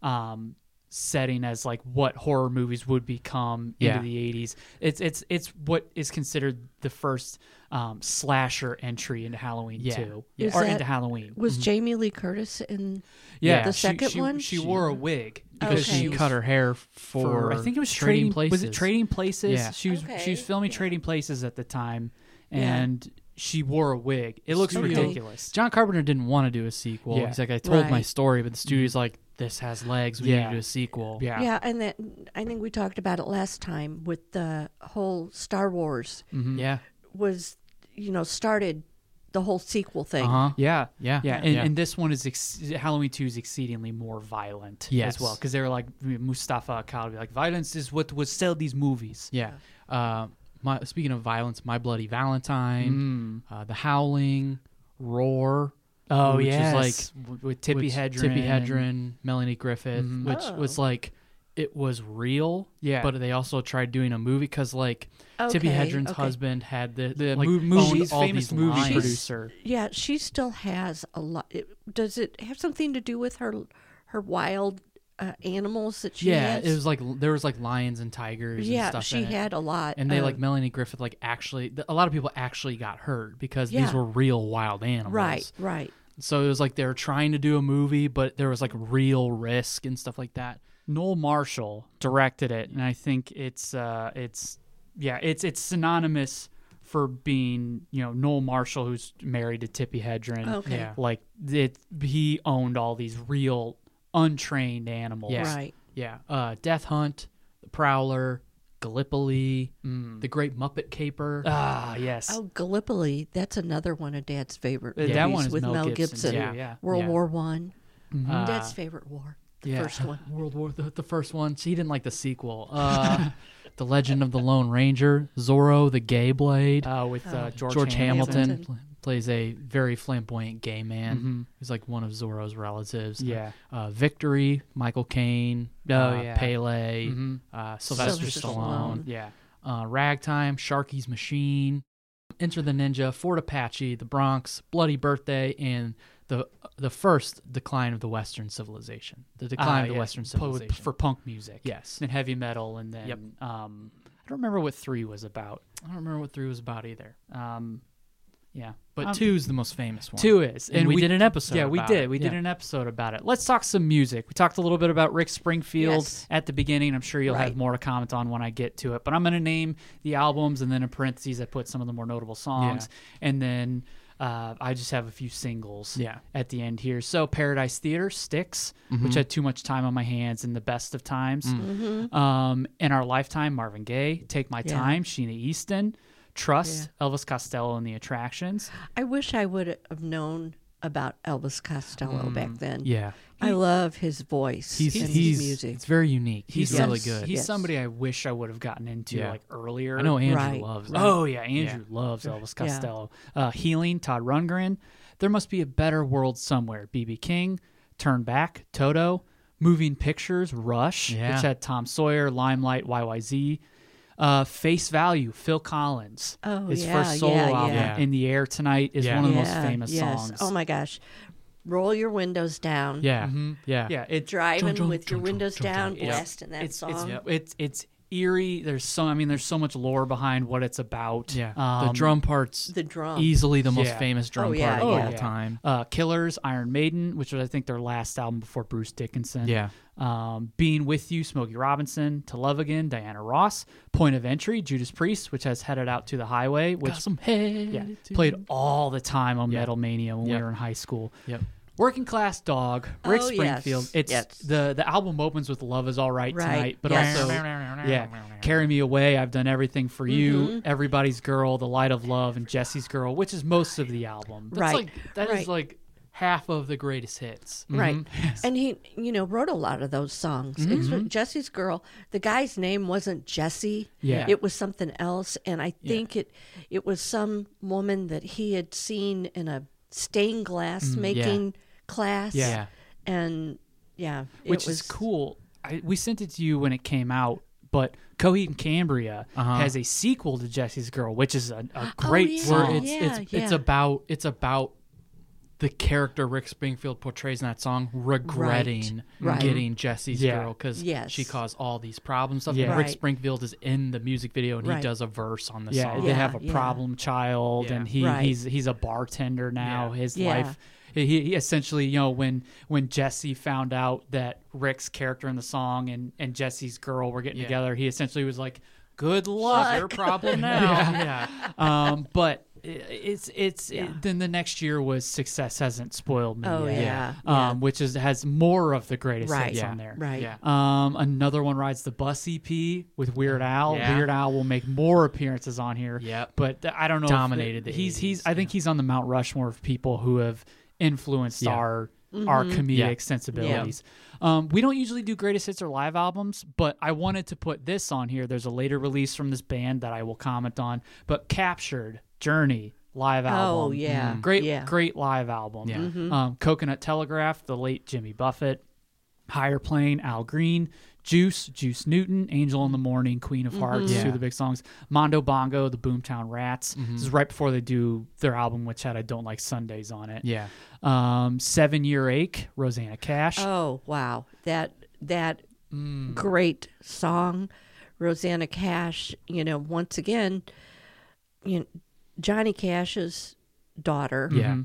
setting as like what horror movies would become into the 80s. It's what is considered the first slasher entry into Halloween 2. Is Or that- into Halloween. Was Jamie Lee Curtis in Yeah, the second one? She wore a wig because Okay. she She was cut her hair for I think it was Trading Places. Was it Trading Places? Yeah. She was Okay, filming yeah. Trading Places at the time, Yeah. and she wore a wig. It looks Okay. ridiculous. John Carpenter didn't want to do a sequel. Yeah. He's like, I told my Right. story, but the studio's like, this has legs. We need Yeah. to do a sequel. Yeah. Yeah, and that I think we talked about it last time with the whole Star Wars Yeah. was, started the whole sequel thing. Uh-huh. Yeah, Yeah. yeah, Yeah. and this one is Halloween 2 is exceedingly more violent Yes. as well because they were like Mustafa Akkad would be like, violence is what would sell these movies. Yeah. Speaking of violence, My Bloody Valentine, The Howling, Roar. Oh which yeah, is like with Tippi Hedren, Tippi Hedren, Melanie Griffith, which Oh. was like it was real. Yeah. But they also tried doing a movie because like Tippi Okay, Hedren's okay. husband had the like, movie, owned she's all famous these movie lines. producer. Yeah, she still has a lot. Does it have something to do with her wild animals that she Yeah, has? it was like there was like lions and tigers. Yeah, and stuff she in it. had a lot. And they of- like Melanie Griffith like actually a lot of people actually got hurt because these Yeah. were real wild animals. Right. So it was like they were trying to do a movie, but there was like real risk and stuff like that. Noel Marshall directed it, and I think it's synonymous for being Noel Marshall, who's married to Tippi Hedren. Okay. Yeah. Like he owned all these real untrained animals. Yeah. Right. Yeah. Death Hunt, The Prowler, Gallipoli, The Great Muppet Caper. Ah, yes. Oh, Gallipoli. That's another one of Dad's favorite That movies one is with Mel Mel Gibson, Gibson. too, yeah. World Yeah. War One. Mm-hmm. Dad's favorite war. The Yeah. first one. World War the first one. She didn't like the sequel. The Legend of the Lone Ranger, Zorro the Gay Blade. With George Hamilton Hamilton. plays a very flamboyant gay man Mm-hmm. who's like one of Zorro's relatives. Yeah. Victory, Michael Caine, yeah. Pele, Mhm. Sylvester Sylvester Stallone, Stallone. Yeah. Ragtime, Sharky's Machine, Enter the Ninja, Fort Apache, The Bronx, Bloody Birthday, and the first decline of the Western civilization. The decline of the yeah. Western civilization. For punk music. Yes. And heavy metal, and then Yep. I I don't remember what 3 was about. I don't remember what 3 was about either. Yeah, but 2's the most famous one. 2 is, and we did an episode. Yeah, we about did. it. We Yeah. did an episode about it. Let's talk some music. We talked a little bit about Rick Springfield Yes. at the beginning. I'm sure you'll have Right. more to comment on when I get to it. But I'm going to name the albums, and then in parentheses, I put some of the more notable songs, and then I just have a few singles. Yeah. At the end here. So Paradise Theater, Styx, which had Too Much Time on My Hands in the best of times. In Our Lifetime, Marvin Gaye, Take My Yeah. Time, Sheena Easton, Trust, Elvis Costello and the Attractions. I wish I would have known about Elvis Costello back then. Yeah, I love his voice and his music. It's very unique. He's Yes. really good. He's Yes. somebody I wish I would have gotten into Yeah. like earlier. I know Andrew Right. loves. Right. it. Oh yeah, Andrew loves Elvis Costello. Healing, Todd Rundgren. There Must Be a Better World Somewhere. B.B. King, Turn Back, Toto, Moving Pictures, Rush, Yeah. which had Tom Sawyer, Limelight, YYZ. Face Value, Phil Collins. Oh, his yeah, first solo yeah, album, yeah. In the Air Tonight, is Yeah. one of the most famous yes. songs. Oh my gosh. Roll your windows down. Yeah, yeah, Yeah, it's Driving with your windows down, Yeah. blasting that it's song. it's eerie. There's so much lore behind what it's about. yeah. The drum part's The drum. easily the most Yeah. famous drum Oh, yeah, part of yeah. all time. Killers, Iron Maiden, which was I think their last album before Bruce Dickinson. Yeah. Being With You, Smokey Robinson, To Love Again, Diana Ross, Point of Entry, Judas Priest, which has Headed Out to the Highway, which Got some head. yeah, played all the time on Yeah. Metal Mania when we Yep. were in high school. Yep. Working Class Dog, Rick Oh, yes. Springfield. It's Yes. the album opens with Love Is All Right Right. Tonight, but Yes. also Carry Me Away, I've Done Everything for You, Everybody's Girl, The Light of Love, and Jesse's Girl, which is most of the album. That's Right. That is Right. like half of the greatest hits. Right. And he, wrote a lot of those songs. Jesse's Girl, the guy's name wasn't Jesse. Yeah. It was something else. And I think it was some woman that he had seen in a stained glass making class. Yeah. And yeah, Which it was is cool. We sent it to you when it came out, but Coheed and Cambria has a sequel to Jesse's Girl, which is a great yeah. song. Where Yeah, it's about the character Rick Springfield portrays in that song regretting Right. getting Jesse's Yeah. girl because Yes. she caused all these problems. Stuff. Yeah. And Rick Right. Springfield is in the music video and he Right. does a verse on the Yeah, song. they Yeah, have a yeah. problem child, Yeah. and Right. he's a bartender now. Yeah. His Yeah. life, he essentially, when Jesse found out that Rick's character in the song and Jesse's girl were getting Yeah. together, he essentially was like, "Good luck, Your problem now. Yeah. But then the next year was Success Hasn't Spoiled Me Oh, Yet, yeah. Yeah. which has more of the greatest Right. hits Yeah. on there. right. Yeah. Another one rides the Bus EP with Weird Al. Yeah. Weird Al will make more appearances on here. Yep. But I don't know. Dominated the He's 80s, I think he's on the Mount Rushmore of people who have influenced Yeah. our comedic Yeah. sensibilities. We don't usually do greatest hits or live albums, but I wanted to put this on here. There's a later release from this band that I will comment on, but Captured, Journey, live album. Oh, yeah. Great live album. Yeah. Coconut Telegraph, the late Jimmy Buffett, Higher Plane, Al Green, Juice Newton, Angel in the Morning, Queen of Hearts, Yeah. two of the big songs. Mondo Bongo, the Boomtown Rats. This is right before they do their album, which had I Don't Like Sundays on it. Yeah. 7 Year Ache, Rosanna Cash. Oh, wow. That great song. Rosanna Cash, once again, Johnny Cash's daughter. Yeah.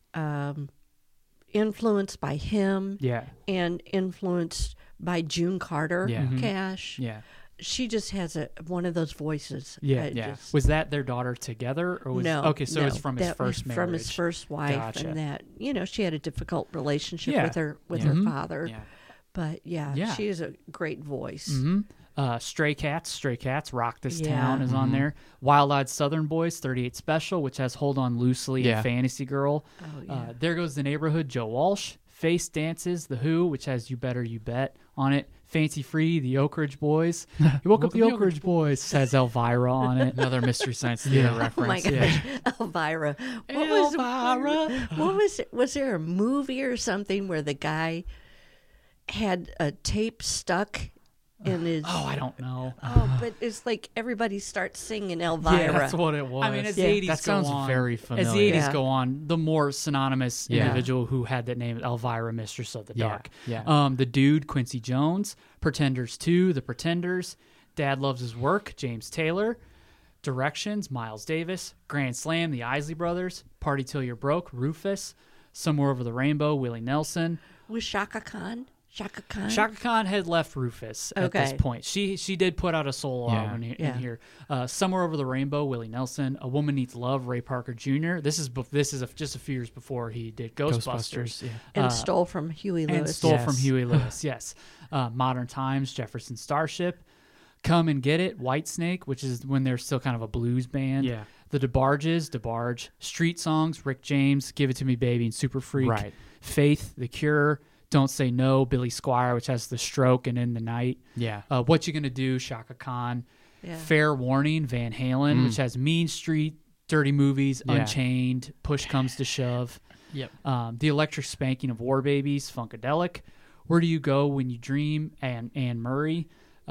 Influenced by him Yeah. and influenced by June Carter Yeah. Cash. Yeah. She just has one of those voices. Yeah. I Yeah. just- Was that their daughter together? Or was, no. Okay, so no, it's from his that was first marriage. From his first wife, Gotcha. and that she had a difficult relationship Yeah. with her Yeah. father. Yeah. But Yeah. she is a great voice. Stray Cats, Rock This Yeah. Town is on there. Wild Eyed Southern Boys, 38 Special, which has Hold On Loosely Yeah. and Fantasy Girl. Oh, yeah. There Goes the Neighborhood, Joe Walsh. Face Dances, The Who, which has You Better You Bet on it. Fancy Free, The Oak Ridge Boys. You Woke Up the Oak Ridge Boys has Elvira on it. Another Mystery Science Theater Oh my reference. gosh, Elvira! What was it? Was there a movie or something where the guy had a tape stuck in his? Oh, I don't know. Oh, but it's like everybody starts singing Elvira. Yeah, that's what it was. I mean, as Yeah. the 80s That sounds go on, very As the familiar. 80s Yeah. go on, the more synonymous Yeah. individual who had that name, Elvira, Mistress of the Yeah, Dark. yeah. The Dude, Quincy Jones, Pretenders 2, The Pretenders, Dad Loves His Work, James Taylor. Directions, Miles Davis. Grand Slam, the Isley Brothers. Party Till You're Broke, Rufus. Somewhere Over the Rainbow, Willie Nelson. Was Shaka Khan? Shaka Khan? Shaka Khan had left Rufus at this point. She did put out a solo album in here. Somewhere Over the Rainbow, Willie Nelson. A Woman Needs Love, Ray Parker Jr. This is just a few years before he did Ghostbusters. Yeah. And stole from Huey Lewis. And stole from Huey Lewis, yes. Modern Times, Jefferson Starship. Come and Get It, Whitesnake, which is when they're still kind of a blues band. Yeah. The DeBarges, DeBarge. Street Songs, Rick James, Give It To Me Baby, and Super Freak. Right. Faith, The Cure. Don't Say No, Billy Squire, which has The Stroke and In the Night. Yeah. What You Gonna Do, Shaka Khan. Yeah. Fair Warning, Van Halen, which has Mean Street, Dirty Movies, Yeah. Unchained, Push Comes to Shove. Yep. The Electric Spanking of War Babies, Funkadelic. Where Do You Go When You Dream, and Anne Murray.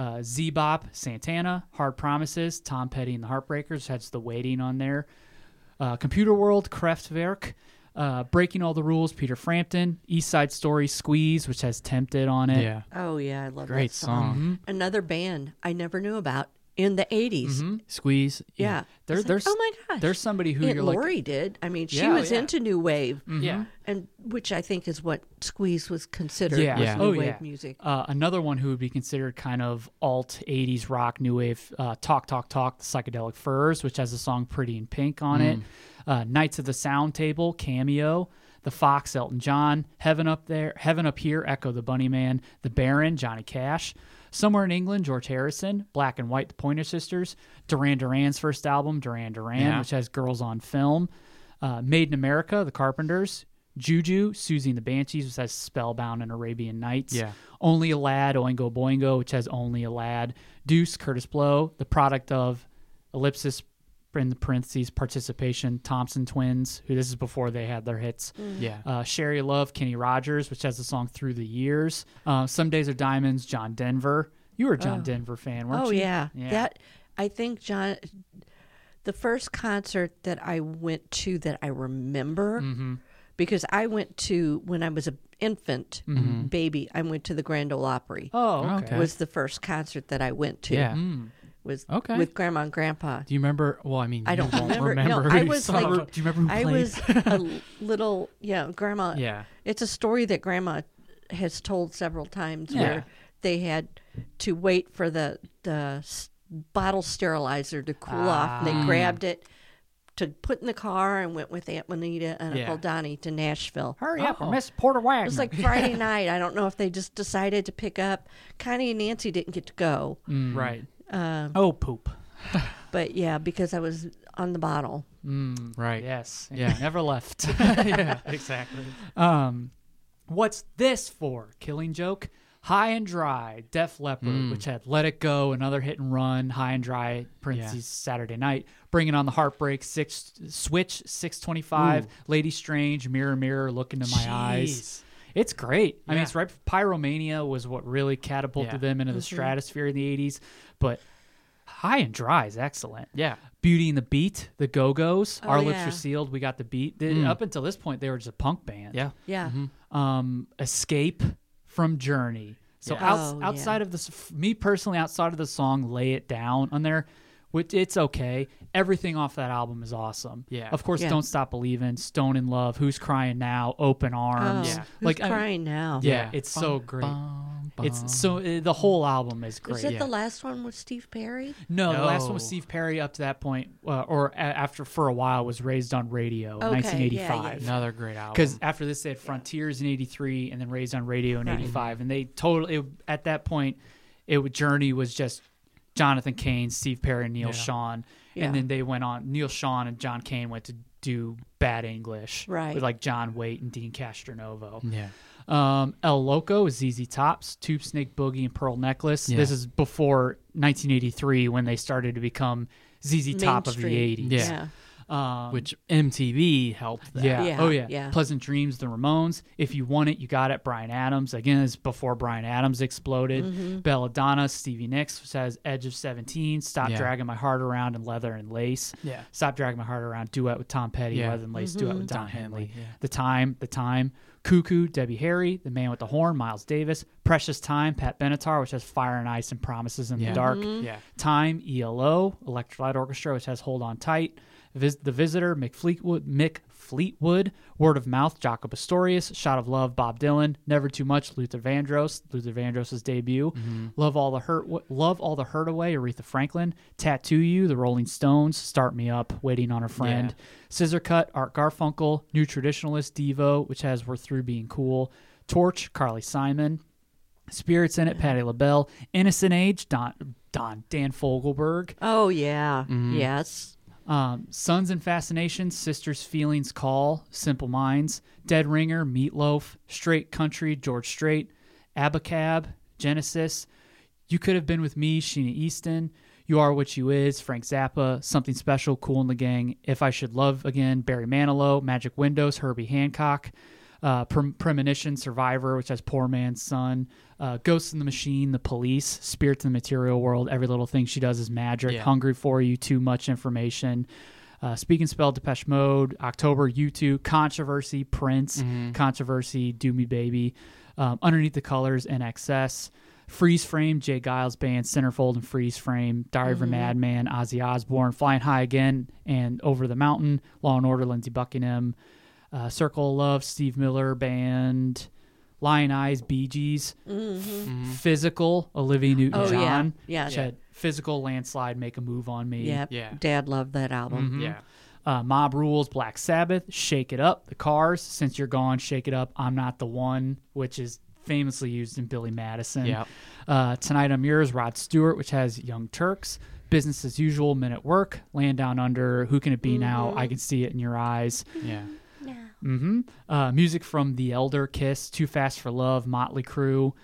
Z-Bop, Santana. Hard Promises, Tom Petty and the Heartbreakers, has The Waiting on there. Computer World, Kraftwerk. Breaking All the Rules, Peter Frampton. East Side Story, Squeeze, which has Tempted on it. Yeah. Oh, yeah, I love Great that song. song. Another band I never knew about in the 80s. Squeeze. Yeah. There's oh, my gosh. There's somebody who Aunt you're like, Lori did. I mean, she Yeah, was yeah. into new wave, yeah. and which I think is what Squeeze was considered. Yeah. was Yeah. new Oh, wave yeah. music. Another one who would be considered kind of alt 80s rock, new wave, Talk, Talk, Talk, the Psychedelic Furs, which has the song Pretty in Pink on it. Knights of the Sound Table, Cameo. The Fox, Elton John. Heaven Up Here, Echo the Bunnyman. The Baron, Johnny Cash. Somewhere in England, George Harrison. Black and White, the Pointer Sisters. Duran Duran's first album, Duran Duran, which has Girls on Film. Made in America, The Carpenters. Juju, Susie and the Banshees, which has Spellbound and Arabian Nights. Yeah. Only a Lad, Oingo Boingo, which has Only a Lad. Deuce, Curtis Blow. The Product of, ellipsis, in the parentheses, participation, Thompson Twins, who this is before they had their hits. Yeah. Sherry Love, Kenny Rogers, which has the song Through the Years. Some Days Are Diamonds, John Denver. You were a John Denver fan, weren't you? Yeah. Yeah. That I think John. The first concert that I went to that I remember, because I went to when I was an infant baby. I went to the Grand Ole Opry. Oh, okay. Okay. Was the first concert that I went to. Yeah. Was Okay. with Grandma and Grandpa. Do you remember? Well, I mean, I don't you won't remember. No, who I you was saw. like, Do you remember who I played? was a little, Grandma. Yeah. It's a story that Grandma has told several times Yeah. where they had to wait for the bottle sterilizer to cool off, and they grabbed it to put in the car and went with Aunt Juanita and Yeah. Uncle Donnie to Nashville. Hurry up, Oh. Miss Porter It Wagner. was like Friday night. I don't know if they just decided to pick up. Connie and Nancy didn't get to go, Right. Um, Oh, poop. but yeah, because I was on the bottle. Right. Yes. Yeah. Never left. Yeah. Exactly. What's this for? Killing Joke. High and Dry, Def Leppard, which had Let It Go, another hit and run. High and Dry, parentheses, Saturday Night. Bringing on the Heartbreak, Switch, 625. Lady Strange, Mirror, Mirror, Look Into My Eyes. It's great. I mean, Yeah. it's right. Pyromania was what really catapulted them into the stratosphere in the 80s. But High and Dry is excellent. Yeah. Beauty and the Beat, the Go-Go's. Our Lips yeah. Are Sealed, We Got the Beat. Up until this point, they were just a punk band. Yeah. Yeah. Escape from Journey. So Yeah. outside of this, me personally, outside of the song "Lay It Down" on there, which it's okay. Everything off that album is awesome. Yeah. Of course, Yeah. "Don't Stop Believin'," "Stone in Love," "Who's Crying Now," "Open Arms." Oh, Yeah. who's Like, I mean, crying now? Yeah, it's so great. It's so the whole album is great. Is it the last one with Steve Perry? No, the last one No. was Steve Perry. Up to that point, after for a while, was Raised on Radio in Okay, 1985. yeah. Another great album. Because after this, they had Frontiers in '83, and then Raised on Radio in '85, and they at that point, Journey was just Jonathan Cain, Steve Perry, and Neil Sean, Yeah. and then they went on. Neil Sean and John Cain went to do Bad English, Right. with like John Waite and Dean Castronovo. Yeah. El Loco is ZZ Top's Tube Snake Boogie and Pearl Necklace. Yeah. This is before 1983 when they started to become ZZ Top of the Mainstream. 80s. Yeah. Yeah. Which MTV helped that. Yeah. Yeah, Oh, yeah. yeah. Pleasant Dreams, The Ramones. If You Want It, You Got It, Bryan Adams. Again, this is before Bryan Adams exploded. Mm-hmm. Belladonna, Stevie Nicks, which has Edge of 17, Stop Yeah. Dragging My Heart Around, and Leather and Lace. Yeah. Stop Dragging My Heart Around, duet with Tom Petty, Yeah. Leather and Lace, duet with Don Don Henley. Henley, yeah. The Time, Cuckoo, Debbie Harry. The Man with the Horn, Miles Davis. Precious Time, Pat Benatar, which has Fire and Ice and Promises in the Dark. Yeah. Time, ELO, Electric Light Orchestra, which has Hold On Tight. The Visitor, Mick Fleetwood. Word of Mouth, Jaco Pastorius. Shot of Love, Bob Dylan. Never Too Much, Luther Vandross' debut. Love All the Hurt Away, Aretha Franklin. Tattoo You, The Rolling Stones. Start Me Up, Waiting on a Friend. Yeah. Scissor Cut, Art Garfunkel. New Traditionalist, Devo, which has We're Through Being Cool. Torch, Carly Simon. Spirits in It, Patti LaBelle. Innocent Age, Dan Fogelberg. Oh, yeah. Yes. Sons and Fascinations, Sisters Feelings Call, Simple Minds, Dead Ringer, Meatloaf, Straight Country, George Strait, Abacab, Genesis, You Could Have Been With Me, Sheena Easton, You Are What You Is, Frank Zappa, Something Special, Kool and the Gang, If I Should Love Again, Barry Manilow, Magic Windows, Herbie Hancock, Premonition, Survivor, which has Poor Man's Son, Ghosts in the Machine, The Police, Spirits in the Material World, Every Little Thing She Does Is Magic, Hungry for You, Too Much Information, Speak and Spell, Depeche Mode, October, U2, Controversy, Prince, Controversy, Do Me Baby, Underneath the Colors, NXS, Freeze Frame, Jay Giles Band, Centerfold and Freeze Frame, Diary of a Madman, Ozzy Osbourne, Flying High Again, and Over the Mountain, Law and Order, Lindsey Buckingham, Circle of Love, Steve Miller Band, Lion Eyes, Bee Gees, Physical, Olivia Newton-John. Yeah. Which had Physical, Landslide, Make a Move on Me. Yep. Yeah. Dad loved that album. Yeah. Mob Rules, Black Sabbath, Shake It Up, The Cars, Since You're Gone, Shake It Up, I'm Not the One, which is famously used in Billy Madison. Yep. Tonight I'm Yours, Rod Stewart, which has Young Turks, Business as Usual, Men at Work, Land Down Under, Who Can It Be Now, I Can See It in Your Eyes. Yeah. Music from The Elder, Kiss, Too Fast for Love, Motley Crue,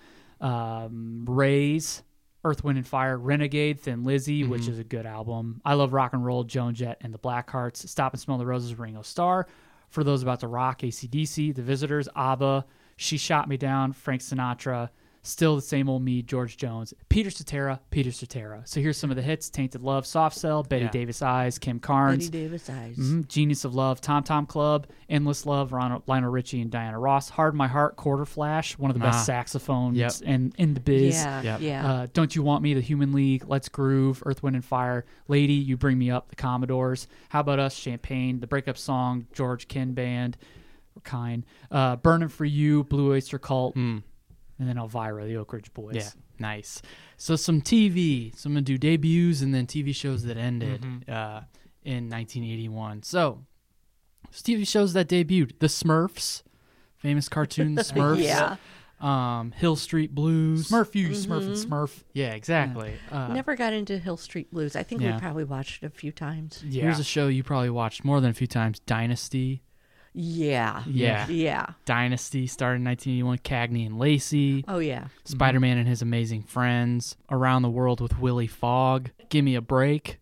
Rays, Earth, Wind and Fire, Renegade, Thin Lizzy, which is a good album. I Love Rock and Roll, Joan Jett and the Blackhearts, Stop and Smell the Roses, Ringo Starr, For Those About to Rock, AC/DC, The Visitors, ABBA, She Shot Me Down, Frank Sinatra, Still the Same Old Me, George Jones, Peter Cetera. So here's some of the hits: Tainted Love, Soft Cell, Betty Davis Eyes, Kim Carnes, Betty Davis Eyes. Genius of Love, Tom Tom Club, Endless Love, Lionel Richie and Diana Ross, Hard My Heart, Quarter Flash, one of the best saxophones in the biz. Yeah. Don't You Want Me, The Human League, Let's Groove, Earth, Wind and Fire, Lady, You Bring Me Up, The Commodores, How About Us, Champagne, The Breakup Song, George Kin Band, Burning for You, Blue Oyster Cult, and then Elvira, the Oak Ridge Boys. Yeah, nice. So some TV. So I'm going to do debuts and then TV shows that ended in 1981. So TV shows that debuted. The Smurfs, famous cartoon The Smurfs. Hill Street Blues. Smurf You, Smurf and Smurf. Yeah, exactly. Never got into Hill Street Blues. I think we probably watched it a few times. Here's a show you probably watched more than a few times. Dynasty. Yeah. Dynasty started in 1981. Cagney and Lacey. Oh, yeah. Spider-Man and His Amazing Friends. Around the World with Willie Fogg. Give Me a Break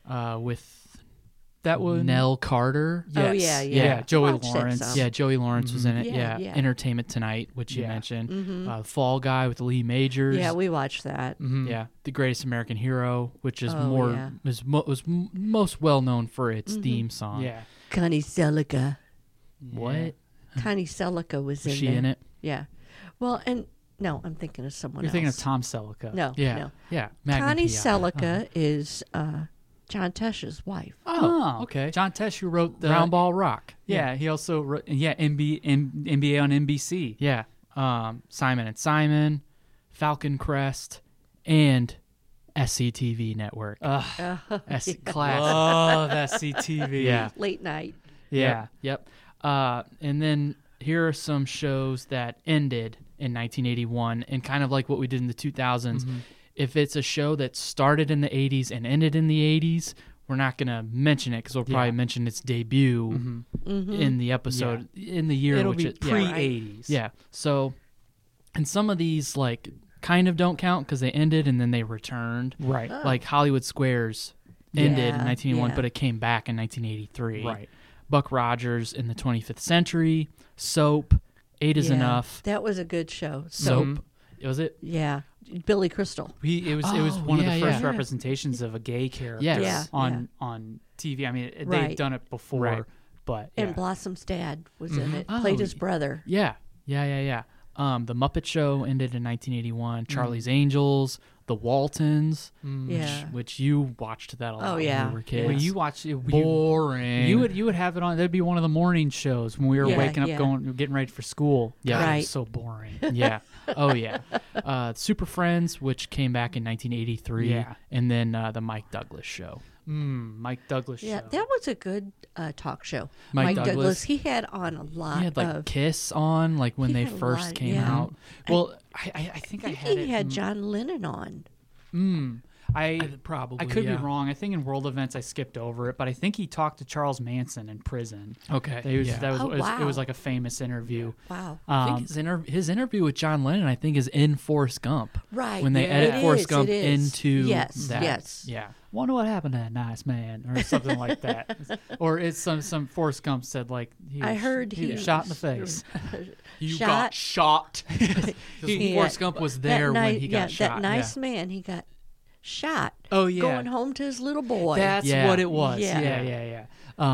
with that one. Nell Carter. Oh, yeah. Joey Watched Lawrence. Yeah, Joey Lawrence was in it. Yeah. Entertainment Tonight, which you mentioned. Fall Guy with Lee Majors. Yeah, we watched that. Yeah, The Greatest American Hero, which is was most well known for its theme song. Yeah. Connie Selica. What? Connie Selica was in she there. in it? Yeah. Well, and no, I'm thinking of someone You're else. thinking of Tom Selleck. No. Yeah. No. Yeah. Magnum Connie PI. Selica is John Tesh's wife. Oh, okay. John Tesh, who wrote the Round Ball Rock. Yeah, he also wrote NBA on NBC. Yeah. Simon and Simon, Falcon Crest, and SCTV Network. Class. Love SCTV. Yeah. Late night. Yeah. Yep. And then here are some shows that ended in 1981, and kind of like what we did in the 2000s. If it's a show that started in the 80s and ended in the 80s, we're not going to mention it because we'll probably mention its debut in the episode in the year. It'll which be pre-80s. Yeah. So, and some of these like kind of don't count because they ended and then they returned. Right. Like Hollywood Squares ended in 1981, yeah. but it came back in 1983. Right. Buck Rogers in the 25th Century, Soap, Eight is Enough. That was a good show. Soap. Was it? Yeah. Billy Crystal. It was one of the yeah, first yeah. representations of a gay character Yes. on TV. I mean, Right. they've done it before, Right. but And Blossom's dad was in it. Oh, Played his brother. Yeah. Yeah. The Muppet Show ended in 1981. Charlie's Angels, The Waltons, Yeah. which you watched that a lot when yeah. we were kids. When you watch it, Boring. you would have it on. That'd be one of the morning shows when we were Yeah, waking up, yeah. getting ready for school. Yeah. God, it was Right. so boring. Yeah. Oh, yeah. Super Friends, which came back in 1983. Yeah. And then the Mike Douglas Show. Mike Douglas Yeah, show. that was a good talk show. Mike Mike Douglas. he had on a lot He had like of. Kiss on, like when He they had a first lot, came yeah. out. Well, I think I had He it. had John Lennon on. I Probably. I could be wrong. I think in World Events I skipped over it, but I think he talked to Charles Manson in prison. Okay. That was, yeah. that was, Oh, it was, it was wow. like a famous interview. Wow. I think his interview with John Lennon, I think, is in Forrest Gump. Right. When they Yeah. edit It Forrest is, Gump it is. into Yes, that. yes. Yeah. Wonder what happened to that nice man, or something like that. Or it's some Forrest Gump said like he I was- heard he he was shot in the face. You Shot. got shot. He Forrest had- Gump was that there when ni- he yeah, got shot. That nice man, he got shot. Oh yeah, Going home to his little boy. that's Yeah. what it was. Yeah. Yeah.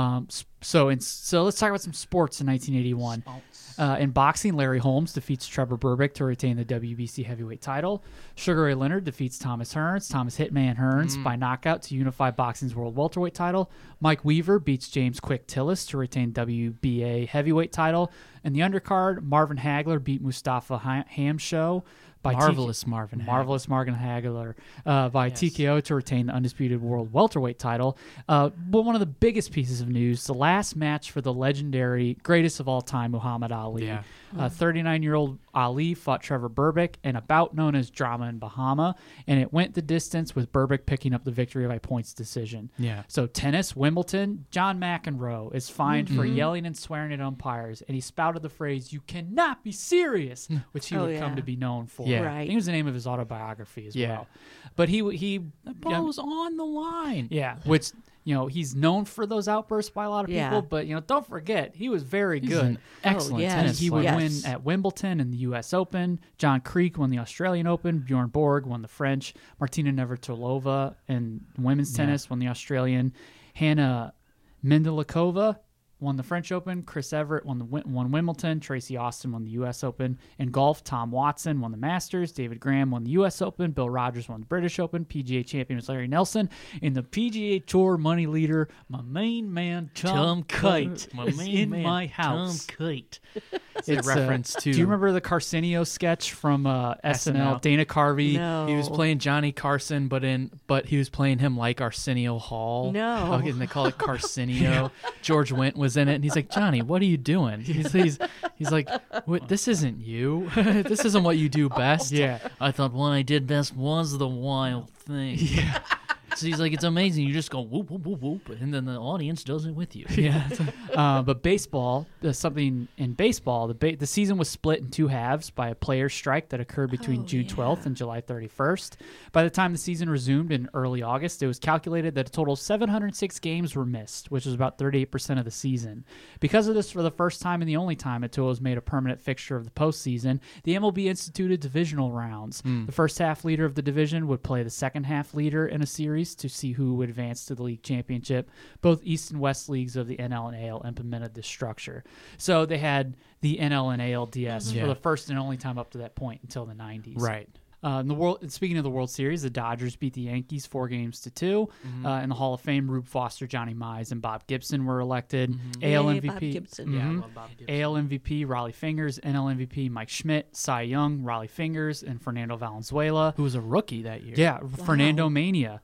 So let's talk about some sports in 1981. In boxing, Larry Holmes defeats Trevor Berbick to retain the WBC heavyweight title. Sugar Ray Leonard defeats Thomas Hearns, Thomas Hitman Hearns, by knockout to unify boxing's world welterweight title. Mike Weaver beats James Quick Tillis to retain WBA heavyweight title. In the undercard, Marvin Hagler beat Mustafa Hamsho by Marvelous Marvin Hagler. Marvelous Marvin Hagler by TKO to retain the undisputed world welterweight title. But one of the biggest pieces of news, the last match for the legendary greatest of all time, Muhammad Ali. Yeah. 39-year-old Ali fought Trevor Berbick in a bout known as Drama in Bahama, and it went the distance with Berbick picking up the victory by points decision. Yeah. So tennis, Wimbledon, John McEnroe is fined for yelling and swearing at umpires, and he spouted the phrase, "You cannot be serious," which he Oh, would come yeah. to be known for. Yeah. I Right. think it was the name of his autobiography as Yeah. well. But he The ball was on the line. yeah, which he's known for those outbursts by a lot of people. Yeah. But don't forget, he was very He's good. an excellent yes. tennis He would player. Yes. win at Wimbledon and the U.S. Open. John Creek won the Australian Open. Bjorn Borg won the French. Martina Navratilova in women's tennis won the Australian. Hannah Mendelikova won the French Open. Chris Everett won Wimbledon. Tracy Austin won the U.S. Open. In golf, Tom Watson won the Masters. David Graham won the U.S. Open. Bill Rogers won the British Open. PGA champion was Larry Nelson. In the PGA Tour money leader, my main man Tom Kite is in my house. Tom Kite. It's a reference to. Do you remember the Carcinio sketch from SNL? SNL. Dana Carvey. No. He was playing Johnny Carson, but he was playing him like Arsenio Hall. No. Okay, and they call it Carcinio. George Wendt was in it, and he's like, Johnny, what are you doing? He's like, what, this isn't you. This isn't what you do best. Yeah. I thought what I did best was the wild thing. Yeah. So he's like, it's amazing. You just go whoop, whoop, whoop, whoop, and then the audience does it with you. Yeah. But baseball, something in baseball, the season was split in two halves by a players' strike that occurred between June 12th and July 31st. By the time the season resumed in early August, it was calculated that a total of 706 games were missed, which was about 38% of the season. Because of this, for the first time and the only time until it was made a permanent fixture of the postseason, the MLB instituted divisional rounds. The first half leader of the division would play the second half leader in a series to see who would advance to the league championship. Both East and West leagues of the NL and AL implemented this structure. So they had the NL and ALDS for the first and only time up to that point until the 90s. Right. Speaking of the World Series, the Dodgers beat the Yankees 4-2. In the Hall of Fame, Rube Foster, Johnny Mize, and Bob Gibson were elected. AL Yay, MVP, Bob Gibson. Yeah, I love Bob Gibson. AL MVP Raleigh Fingers, NL MVP Mike Schmidt, Cy Young, Raleigh Fingers, and Fernando Valenzuela. Who was a rookie that year. Yeah, Fernando Mania.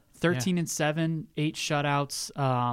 13-7, 8 shutouts,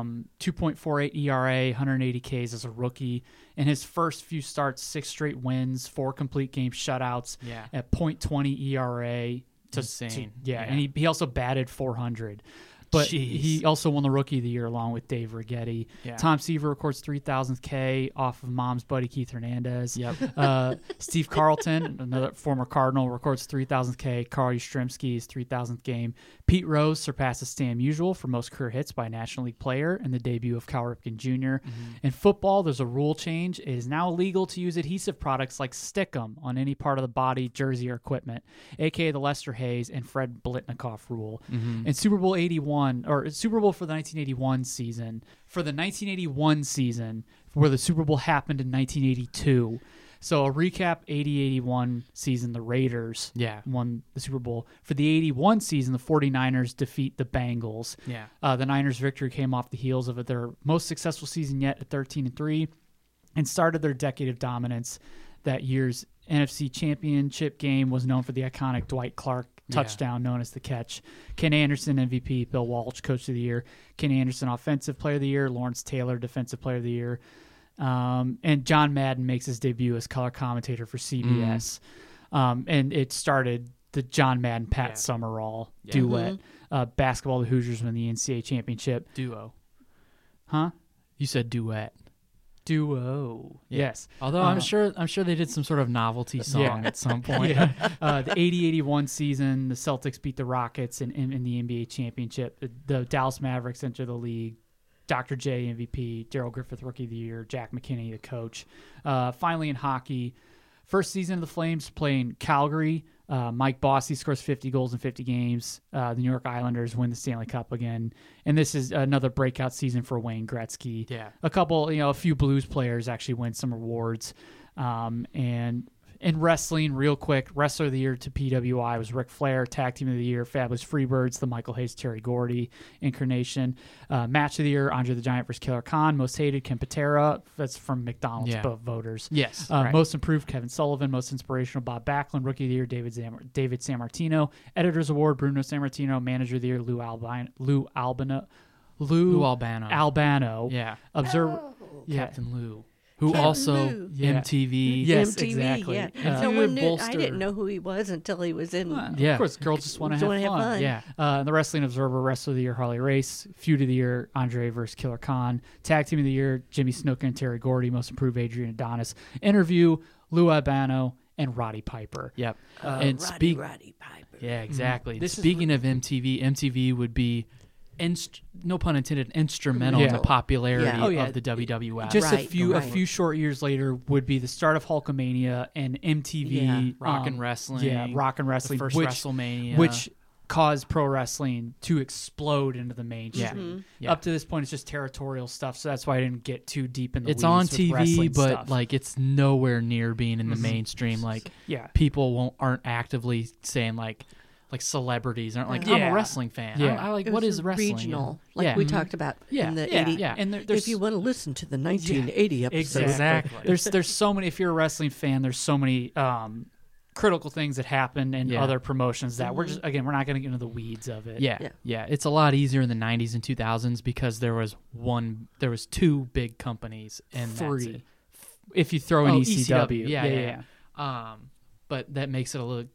2.48 ERA, 180 Ks as a rookie. In his first few starts, 6 straight wins, 4 complete game shutouts, Yeah. at .20 ERA. Insane. Yeah, Yeah. and he also batted .400. But Jeez. he also won the Rookie of the Year along with Dave Righetti. Yeah. Tom Seaver records 3,000th K off of Mom's buddy Keith Hernandez. Yep. Steve Carlton, another former Cardinal, records 3,000th K. Carl Yastrzemski's 3,000th game. Pete Rose surpasses Stan Musial for most career hits by a National League player in the debut of Cal Ripken Jr. In football, there's a rule change. It is now illegal to use adhesive products like Stickum on any part of the body, jersey, or equipment, aka the Lester Hayes and Fred Blitnikoff rule. In Super Bowl 81, or Super Bowl for the 1981 season, where the Super Bowl happened in 1982, So a recap: 80-81 season, the Raiders won the Super Bowl. For the 81 season, the 49ers defeat the Bengals. Yeah. The Niners' victory came off the heels of their most successful season yet at 13-3, and started their decade of dominance. That year's NFC Championship game was known for the iconic Dwight Clark touchdown known as the catch. Ken Anderson, MVP. Bill Walsh, Coach of the Year. Ken Anderson, Offensive Player of the Year. Lawrence Taylor, Defensive Player of the Year. And John Madden makes his debut as color commentator for CBS. And it started the John Madden Pat Summerall duet. Basketball, the Hoosiers win the NCAA championship. Duo. Huh? You said duet. Duo. Yes. Although I'm sure they did some sort of novelty song at some point. The 80-81 season, the Celtics beat the Rockets in the NBA championship. The Dallas Mavericks enter the league. Dr. J, MVP. Darryl Griffith, Rookie of the Year. Jack McKinney, the coach. Finally in hockey, first season of the Flames playing Calgary. Mike Bossy scores 50 goals in 50 games. The New York Islanders win the Stanley Cup again. And this is another breakout season for Wayne Gretzky. Yeah. A few Blues players actually win some awards. And in wrestling, real quick, Wrestler of the Year to PWI was Ric Flair. Tag Team of the Year, Fabulous Freebirds, the Michael Hayes, Terry Gordy incarnation. Match of the Year, Andre the Giant versus Killer Khan. Most Hated, Ken Patera. That's from McDonald's voters. Yes. Most Improved, Kevin Sullivan. Most Inspirational, Bob Backlund. Rookie of the Year, David Sammartino. Editors Award, Bruno Sammartino. Manager of the Year, Lou Albano. Yeah. Observer. Captain Lou. Who also MTV. Yes, MTV, exactly. Yeah. No one knew, I didn't know who he was until he was in. Of course, girls just want to have fun. Yeah. The Wrestling Observer, Wrestler of the Year, Harley Race. Feud of the Year, Andre versus Killer Khan. Tag Team of the Year, Jimmy Snuka and Terry Gordy. Most Improved, Adrian Adonis. Interview, Lou Albano and Roddy Piper. Yep. And Roddy Piper. Yeah, exactly. Speaking of MTV would be, no pun intended, instrumental in the popularity of the WWF. Just a few short years later would be the start of Hulkamania and MTV Rock and Wrestling. Yeah, Rock and Wrestling. The first WrestleMania. Which caused pro wrestling to explode into the mainstream. Yeah. Up to this point, it's just territorial stuff, so that's why I didn't get too deep in the It's weeds on with TV, wrestling but stuff. like it's nowhere near being in the mainstream. Like people aren't actively saying like celebrities aren't like, I'm a wrestling fan. Yeah. I like, It what was is wrestling? regional, like we talked about in the 80s. Yeah. And If you want to listen to the 1980 episode. Exactly. There's so many. If you're a wrestling fan, there's so many critical things that happen in other promotions that we're not going to get into the weeds of it. Yeah. It's a lot easier in the 90s and 2000s because there was two big companies and three. If you throw in ECW. Yeah. But that makes it a little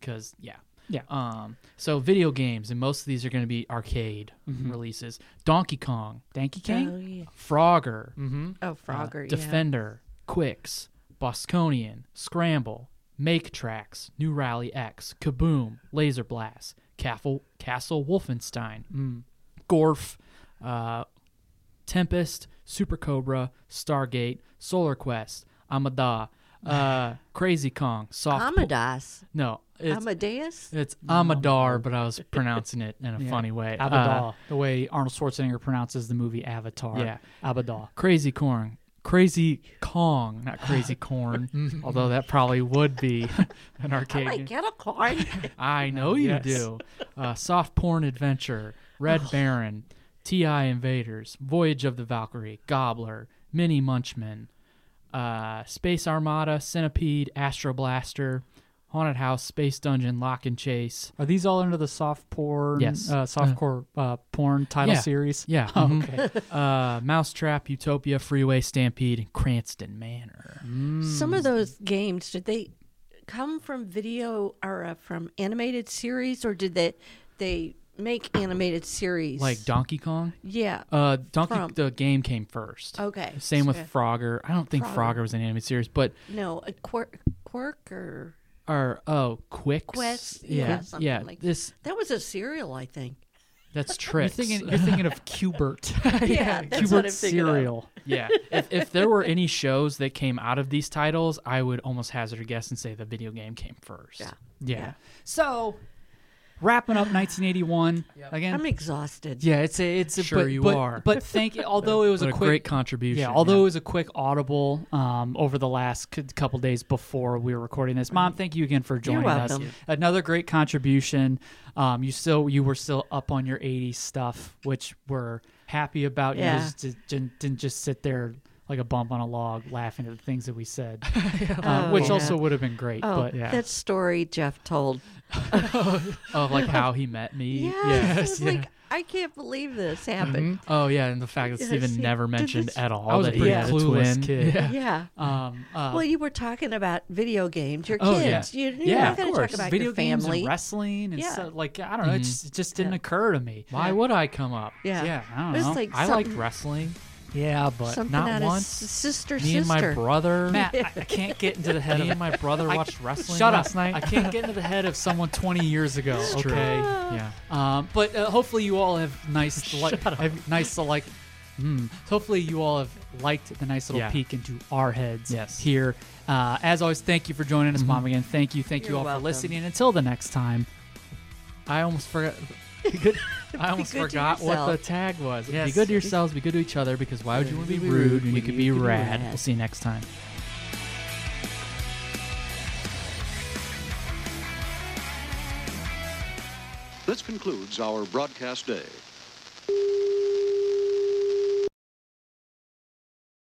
so video games, and most of these are going to be arcade releases. Donkey Kong, Donkey Kong, Oh, yeah. Frogger, Oh, Frogger, Defender, Quicks, Bosconian, Scramble, Make Tracks, New Rally X, Kaboom, Laser Blast, Castle Wolfenstein, Gorf, Tempest, Super Cobra, Stargate, Solar Quest, Amada, Crazy Kong, Amadas. No, Amadeus? it's Amadar, but I was pronouncing it in a funny way. Abadal, the way Arnold Schwarzenegger pronounces the movie Avatar. Yeah. Abadal. Crazy Kong, not Crazy Corn, although that probably would be an arcade. I game. get a corn. I know you Yes. do. Soft Porn Adventure, Red Baron, T.I. Invaders, Voyage of the Valkyrie, Gobbler, Mini Munchman, Space Armada, Centipede, Astro Blaster, Haunted House, Space Dungeon, Lock and Chase. Are these all under the soft porn? Yes. Softcore porn title series? Yeah. Oh, mhm. okay. Mousetrap, Utopia, Freeway Stampede, and Cranston Manor. Some of those games, did they come from video or from animated series, or did they make animated series? Like Donkey Kong? Yeah. The game came first. Okay. Same with Okay. Frogger. I don't think Frogger was an animated series, but No, a quirk or Quicks. Quest. Yeah. Something Yeah. like This that was a cereal, I think. that's tricks. You're thinking of Qbert. Yeah, that's what I'm Qbert thinking of. cereal. Yeah. If there were any shows that came out of these titles, I would almost hazard a guess and say the video game came first. Yeah. Yeah. So wrapping up 1981 again. I'm exhausted. Yeah, it's a Sure but, you but, are. But although it was What a a quick great contribution. Yeah, although it was a quick audible over the last couple days before we were recording this. Mom, thank you again for joining us. welcome. Another great contribution. You were still up on your 80s stuff, which we're happy about. Yeah. You just didn't just sit there like a bump on a log laughing at the things that we said, which yeah. also would have been great. Oh, but yeah. that story Jeff told. Of like how he met me. Yes, it's like, I can't believe this happened. Oh yeah, and the fact that Yes, Steven he never did mentioned this- at all I was a that he pretty had a clueless twin. kid. Yeah. Yeah. Well, Well, you were talking about video games, your Oh, yeah. kids. You're yeah, not of going to course. talk about Video your games family. and wrestling and Yeah. stuff. Like I don't know, it just didn't occur to me. Why would I come up? Yeah. Yeah, I don't It was know. like I liked something- wrestling. Yeah, but something not out of once. sister. Me and my brother. Matt, I can't get into the head Me of and my brother watched wrestling Shut last up! night. I can't get into the head of someone 20 years ago. True. Okay, Yeah. but hopefully you all have hopefully you all have liked the nice little Yeah. peek into our heads Yes. here. As always, thank you for joining us, Mom. Again, thank you You're all welcome. for listening. Until the next time. I almost forgot. I almost good to forgot what the yourself. tag was. Yes. Be good to yourselves. Be good to each other. Because why would you want to be rude when you could be rad? We'll see you next time. This concludes our broadcast day.